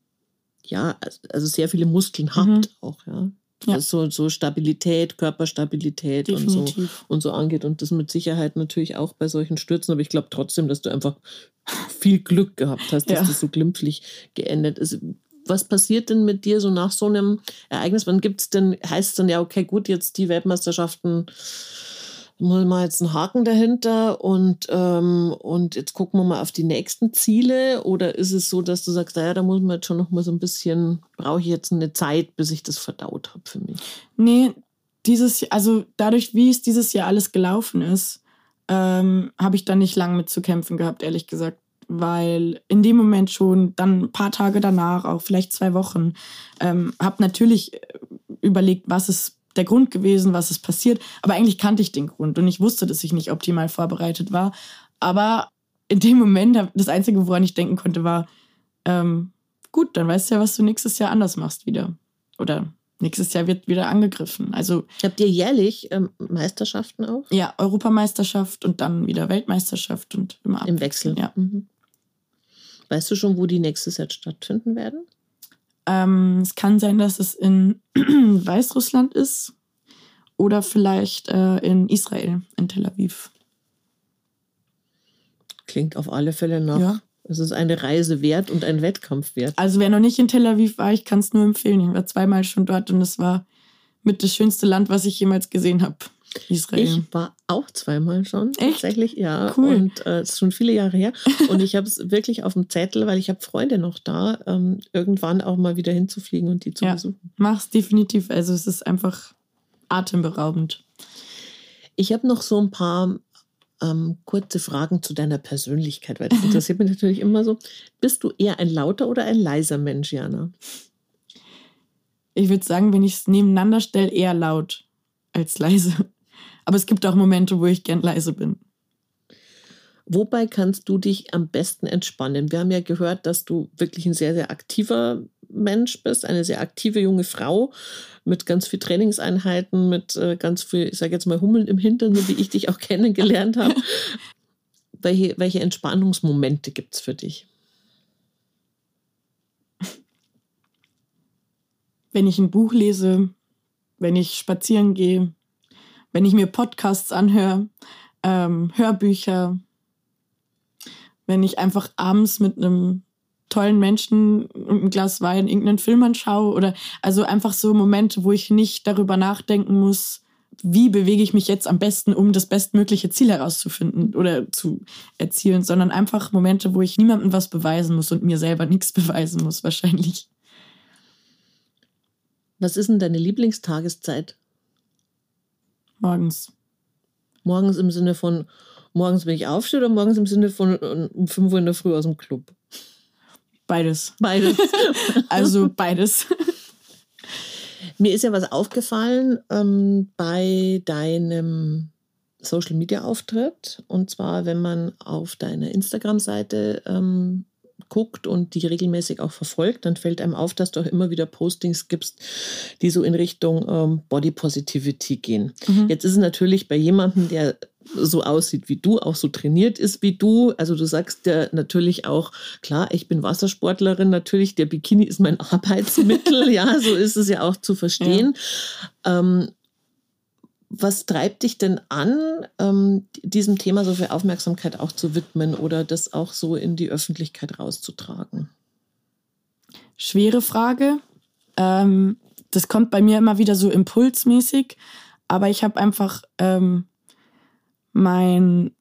sehr viele Muskeln habt auch, ja. Ja. Was so Stabilität, Körperstabilität und so angeht. Und das mit Sicherheit natürlich auch bei solchen Stürzen. Aber ich glaube trotzdem, dass du einfach viel Glück gehabt hast, dass das so glimpflich geendet ist. Was passiert denn mit dir so nach so einem Ereignis? Wann heißt es dann, ja, okay, gut, jetzt die Weltmeisterschaften, mal jetzt einen Haken dahinter und jetzt gucken wir mal auf die nächsten Ziele? Oder ist es so, dass du sagst, naja, da muss man jetzt schon noch mal so ein bisschen, brauche ich jetzt eine Zeit, bis ich das verdaut habe für mich? Nee, also dadurch, wie es dieses Jahr alles gelaufen ist, habe ich da nicht lang mit zu kämpfen gehabt, ehrlich gesagt. Weil in dem Moment schon, dann ein paar Tage danach, auch vielleicht 2 Wochen, habe natürlich überlegt, was ist der Grund gewesen, was ist passiert. Aber eigentlich kannte ich den Grund und ich wusste, dass ich nicht optimal vorbereitet war. Aber in dem Moment, das Einzige, woran ich denken konnte, war, gut, dann weißt du ja, was du nächstes Jahr anders machst wieder. Oder nächstes Jahr wird wieder angegriffen. Also habt ihr jährlich Meisterschaften auch? Ja, Europameisterschaft und dann wieder Weltmeisterschaft und immer im Wechsel. Ja. Weißt du schon, wo die nächstes Jahr stattfinden werden? Es kann sein, dass es in Weißrussland ist oder vielleicht in Israel, in Tel Aviv. Klingt auf alle Fälle nach. Ja. Es ist eine Reise wert und ein Wettkampf wert. Also wer noch nicht in Tel Aviv war, ich kann es nur empfehlen. Ich war 2-mal schon dort und es war mit das schönste Land, was ich jemals gesehen habe. Israel. Ich war auch zweimal schon. Echt? Tatsächlich, ja. Cool. Und es ist schon viele Jahre her. Und ich habe es wirklich auf dem Zettel, weil ich habe Freunde noch da, irgendwann auch mal wieder hinzufliegen und die zu besuchen. Mach's definitiv. Also es ist einfach atemberaubend. Ich habe noch so ein paar kurze Fragen zu deiner Persönlichkeit, weil das interessiert mich natürlich immer so. Bist du eher ein lauter oder ein leiser Mensch, Jana? Ich würde sagen, wenn ich es nebeneinander stelle, eher laut als leise. Aber es gibt auch Momente, wo ich gern leise bin. Wobei kannst du dich am besten entspannen? Wir haben ja gehört, dass du wirklich ein sehr, sehr aktiver Mensch bist, eine sehr aktive junge Frau mit ganz viel Trainingseinheiten, mit ganz viel, ich sage jetzt mal, Hummeln im Hintern, so wie ich dich auch kennengelernt habe. Welche Entspannungsmomente gibt es für dich? Wenn ich ein Buch lese, wenn ich spazieren gehe, wenn ich mir Podcasts anhöre, Hörbücher, wenn ich einfach abends mit einem tollen Menschen und einem Glas Wein irgendeinen Film anschaue oder also einfach so Momente, wo ich nicht darüber nachdenken muss, wie bewege ich mich jetzt am besten, um das bestmögliche Ziel herauszufinden oder zu erzielen, sondern einfach Momente, wo ich niemandem was beweisen muss und mir selber nichts beweisen muss wahrscheinlich. Was ist denn deine Lieblingstageszeit? Morgens. Morgens im Sinne von, morgens, wenn ich aufstehe, oder morgens im Sinne von um 5 Uhr in der Früh aus dem Club? Beides. Beides. Also beides. Mir ist ja was aufgefallen bei deinem Social-Media-Auftritt. Und zwar, wenn man auf deiner Instagram-Seite guckt und die regelmäßig auch verfolgt, dann fällt einem auf, dass du auch immer wieder Postings gibst, die so in Richtung Body Positivity gehen. Jetzt ist es natürlich bei jemandem, der so aussieht wie du, auch so trainiert ist wie du. Also du sagst ja natürlich auch, klar, ich bin Wassersportlerin, natürlich, der Bikini ist mein Arbeitsmittel, ja, so ist es ja auch zu verstehen. Ja. Was treibt dich denn an, diesem Thema so viel Aufmerksamkeit auch zu widmen oder das auch so in die Öffentlichkeit rauszutragen? Schwere Frage. Das kommt bei mir immer wieder so impulsmäßig, aber ich habe einfach wie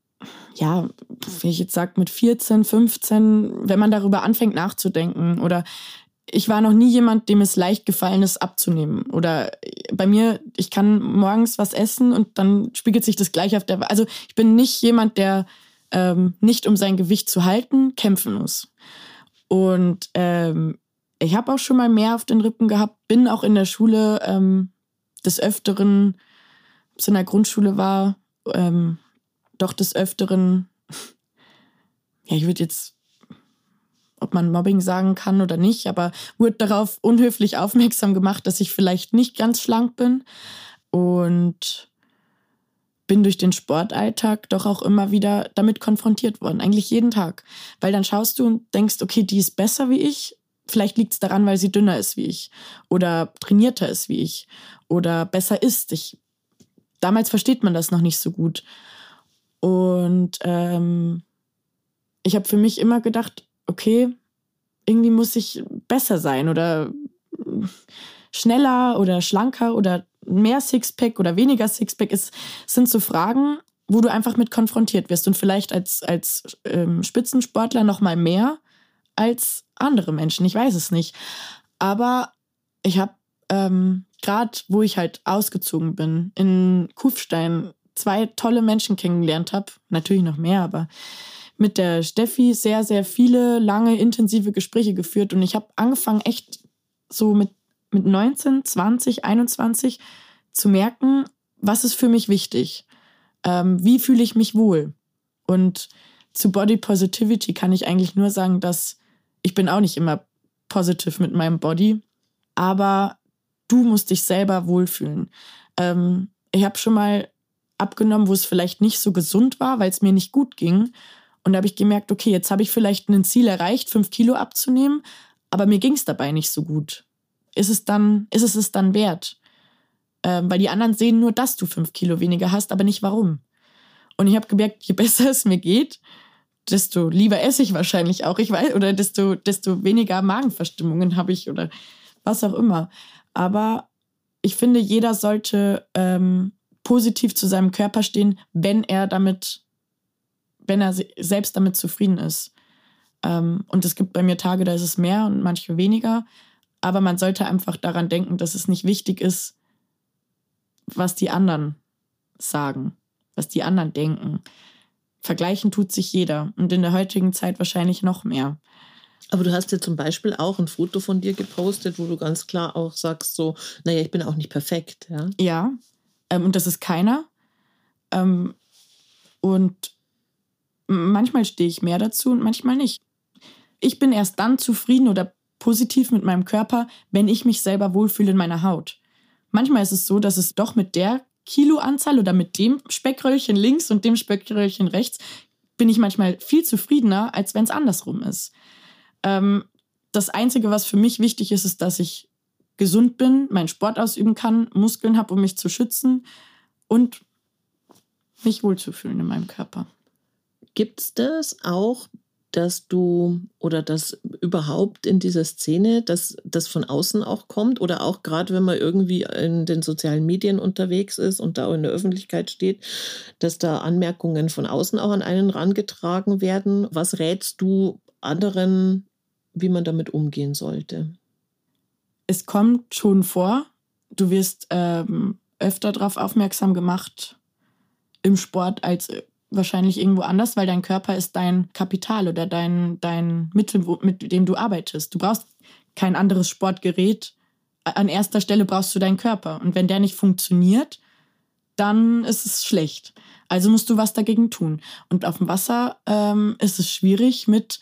ich jetzt sage, mit 14, 15, wenn man darüber anfängt nachzudenken oder ich war noch nie jemand, dem es leicht gefallen ist, abzunehmen. Oder bei mir, ich kann morgens was essen und dann spiegelt sich das gleich auf der... Also ich bin nicht jemand, der nicht, um sein Gewicht zu halten, kämpfen muss. Und ich habe auch schon mal mehr auf den Rippen gehabt, bin auch in der Schule des Öfteren, als in der Grundschule war, doch des Öfteren, ja, ich würde jetzt, ob man Mobbing sagen kann oder nicht, aber wurde darauf unhöflich aufmerksam gemacht, dass ich vielleicht nicht ganz schlank bin und bin durch den Sportalltag doch auch immer wieder damit konfrontiert worden, eigentlich jeden Tag. Weil dann schaust du und denkst, okay, die ist besser wie ich, vielleicht liegt es daran, weil sie dünner ist wie ich oder trainierter ist wie ich oder besser isst. Damals versteht man das noch nicht so gut. Und ich habe für mich immer gedacht, okay, irgendwie muss ich besser sein oder schneller oder schlanker oder mehr Sixpack oder weniger Sixpack. Es sind so Fragen, wo du einfach mit konfrontiert wirst und vielleicht als Spitzensportler noch mal mehr als andere Menschen. Ich weiß es nicht. Aber ich habe gerade, wo ich halt ausgezogen bin, in Kufstein 2 tolle Menschen kennengelernt habe, natürlich noch mehr, aber mit der Steffi sehr, sehr viele lange, intensive Gespräche geführt und ich habe angefangen, echt so mit 19, 20, 21 zu merken, was ist für mich wichtig, wie fühle ich mich wohl. Und zu Body Positivity kann ich eigentlich nur sagen, dass ich bin auch nicht immer positive mit meinem Body, aber du musst dich selber wohlfühlen. Ich habe schon mal abgenommen, wo es vielleicht nicht so gesund war, weil es mir nicht gut ging. Und da habe ich gemerkt, okay, jetzt habe ich vielleicht ein Ziel erreicht, 5 Kilo abzunehmen, aber mir ging es dabei nicht so gut. Ist es dann wert? Weil die anderen sehen nur, dass du 5 Kilo weniger hast, aber nicht warum. Und ich habe gemerkt, je besser es mir geht, desto lieber esse ich wahrscheinlich auch. Ich weiß, oder desto weniger Magenverstimmungen habe ich oder was auch immer. Aber ich finde, jeder sollte positiv zu seinem Körper stehen, wenn er selbst damit zufrieden ist. Und es gibt bei mir Tage, da ist es mehr und manche weniger. Aber man sollte einfach daran denken, dass es nicht wichtig ist, was die anderen sagen, was die anderen denken. Vergleichen tut sich jeder und in der heutigen Zeit wahrscheinlich noch mehr. Aber du hast ja zum Beispiel auch ein Foto von dir gepostet, wo du ganz klar auch sagst so, naja, ich bin auch nicht perfekt. Ja, ja, und das ist keiner. Und manchmal stehe ich mehr dazu und manchmal nicht. Ich bin erst dann zufrieden oder positiv mit meinem Körper, wenn ich mich selber wohlfühle in meiner Haut. Manchmal ist es so, dass es doch mit der Kiloanzahl oder mit dem Speckröllchen links und dem Speckröllchen rechts bin ich manchmal viel zufriedener, als wenn es andersrum ist. Das Einzige, was für mich wichtig ist, ist, dass ich gesund bin, meinen Sport ausüben kann, Muskeln habe, um mich zu schützen und mich wohlzufühlen in meinem Körper. Gibt es das auch, dass du oder dass überhaupt in dieser Szene, dass das von außen auch kommt oder auch gerade, wenn man irgendwie in den sozialen Medien unterwegs ist und da auch in der Öffentlichkeit steht, dass da Anmerkungen von außen auch an einen rangetragen werden? Was rätst du anderen, wie man damit umgehen sollte? Es kommt schon vor, du wirst öfter darauf aufmerksam gemacht im Sport als wahrscheinlich irgendwo anders, weil dein Körper ist dein Kapital oder dein Mittel, mit dem du arbeitest. Du brauchst kein anderes Sportgerät. An erster Stelle brauchst du deinen Körper. Und wenn der nicht funktioniert, dann ist es schlecht. Also musst du was dagegen tun. Und auf dem Wasser ist es schwierig mit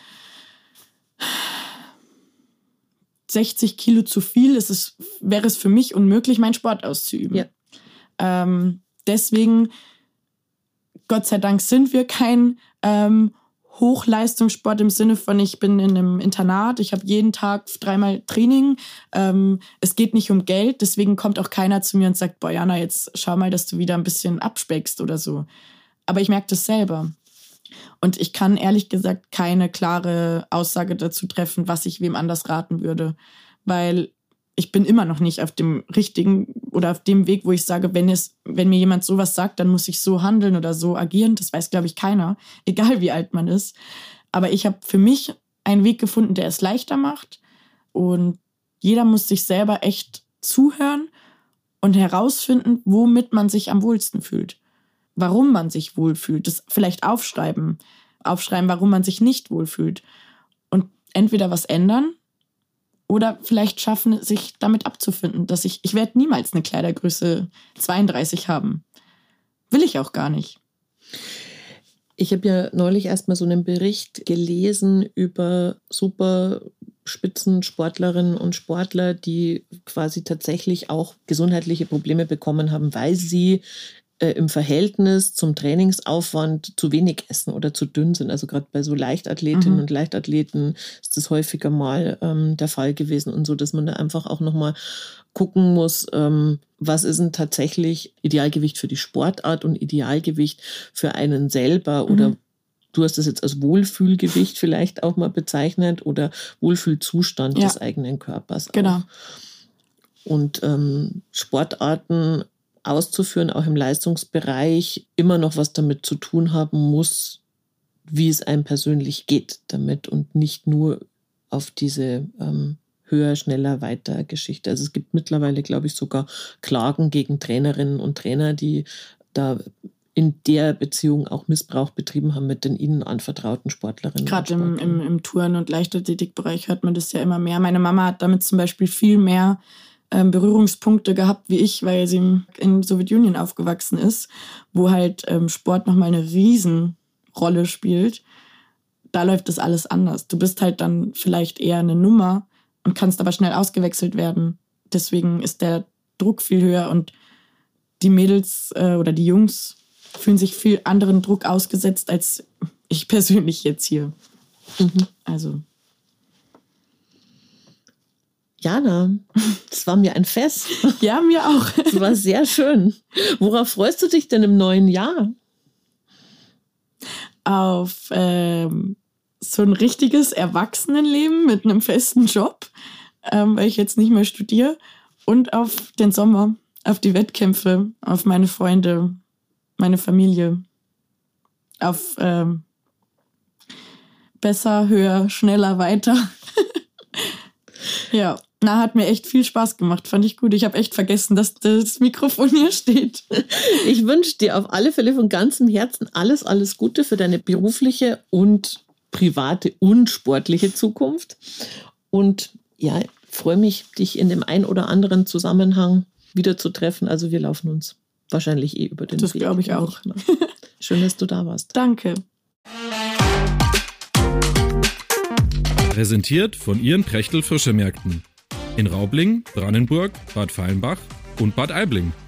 60 Kilo zu viel. Wäre es für mich unmöglich, meinen Sport auszuüben. Ja. Deswegen Gott sei Dank sind wir kein Hochleistungssport im Sinne von, ich bin in einem Internat, ich habe jeden Tag 3-mal Training. Es geht nicht um Geld, deswegen kommt auch keiner zu mir und sagt, boah, Jana, jetzt schau mal, dass du wieder ein bisschen abspeckst oder so. Aber ich merke das selber. Und ich kann ehrlich gesagt keine klare Aussage dazu treffen, was ich wem anders raten würde. Weil ich bin immer noch nicht auf dem richtigen oder auf dem Weg, wo ich sage, wenn mir jemand sowas sagt, dann muss ich so handeln oder so agieren. Das weiß, glaube ich, keiner, egal wie alt man ist. Aber ich habe für mich einen Weg gefunden, der es leichter macht. Und jeder muss sich selber echt zuhören und herausfinden, womit man sich am wohlsten fühlt. Warum man sich wohlfühlt. Das vielleicht aufschreiben, warum man sich nicht wohlfühlt. Und entweder was ändern, oder vielleicht schaffen, sich damit abzufinden, dass ich werde niemals eine Kleidergröße 32 haben. Will ich auch gar nicht. Ich habe ja neulich erst mal so einen Bericht gelesen über super Spitzensportlerinnen und Sportler, die quasi tatsächlich auch gesundheitliche Probleme bekommen haben, weil sie im Verhältnis zum Trainingsaufwand zu wenig essen oder zu dünn sind. Also gerade bei so Leichtathletinnen und Leichtathleten ist das häufiger mal der Fall gewesen und so, dass man da einfach auch nochmal gucken muss, was ist denn tatsächlich Idealgewicht für die Sportart und Idealgewicht für einen selber oder du hast das jetzt als Wohlfühlgewicht vielleicht auch mal bezeichnet oder Wohlfühlzustand des eigenen Körpers. Genau. Auch. Und Sportarten auszuführen, auch im Leistungsbereich, immer noch was damit zu tun haben muss, wie es einem persönlich geht damit und nicht nur auf diese höher, schneller, weiter Geschichte. Also es gibt mittlerweile, glaube ich, sogar Klagen gegen Trainerinnen und Trainer, die da in der Beziehung auch Missbrauch betrieben haben mit den ihnen anvertrauten Sportlerinnen. Gerade im Touren- und Leichtathletikbereich hört man das ja immer mehr. Meine Mama hat damit zum Beispiel viel mehr Berührungspunkte gehabt wie ich, weil sie in Sowjetunion aufgewachsen ist, wo halt Sport nochmal eine Riesenrolle spielt. Da läuft das alles anders. Du bist halt dann vielleicht eher eine Nummer und kannst aber schnell ausgewechselt werden. Deswegen ist der Druck viel höher und die Mädels oder die Jungs fühlen sich viel anderen Druck ausgesetzt als ich persönlich jetzt hier. Also Jana, das war mir ein Fest. Ja, mir auch. Das war sehr schön. Worauf freust du dich denn im neuen Jahr? Auf so ein richtiges Erwachsenenleben mit einem festen Job, weil ich jetzt nicht mehr studiere. Und auf den Sommer. Auf die Wettkämpfe, auf meine Freunde, meine Familie, auf besser, höher, schneller, weiter. Ja, hat mir echt viel Spaß gemacht, fand ich gut. Ich habe echt vergessen, dass das Mikrofon hier steht. Ich wünsche dir auf alle Fälle von ganzem Herzen alles, alles Gute für deine berufliche und private und sportliche Zukunft. Und ja, freue mich, dich in dem ein oder anderen Zusammenhang wieder zu treffen. Also wir laufen uns wahrscheinlich über den Weg. Das glaube ich auch. Schön, dass du da warst. Danke. Präsentiert von Ihren Prechtl Fischemärkten in Raubling, Brannenburg, Bad Valenbach und Bad Aibling.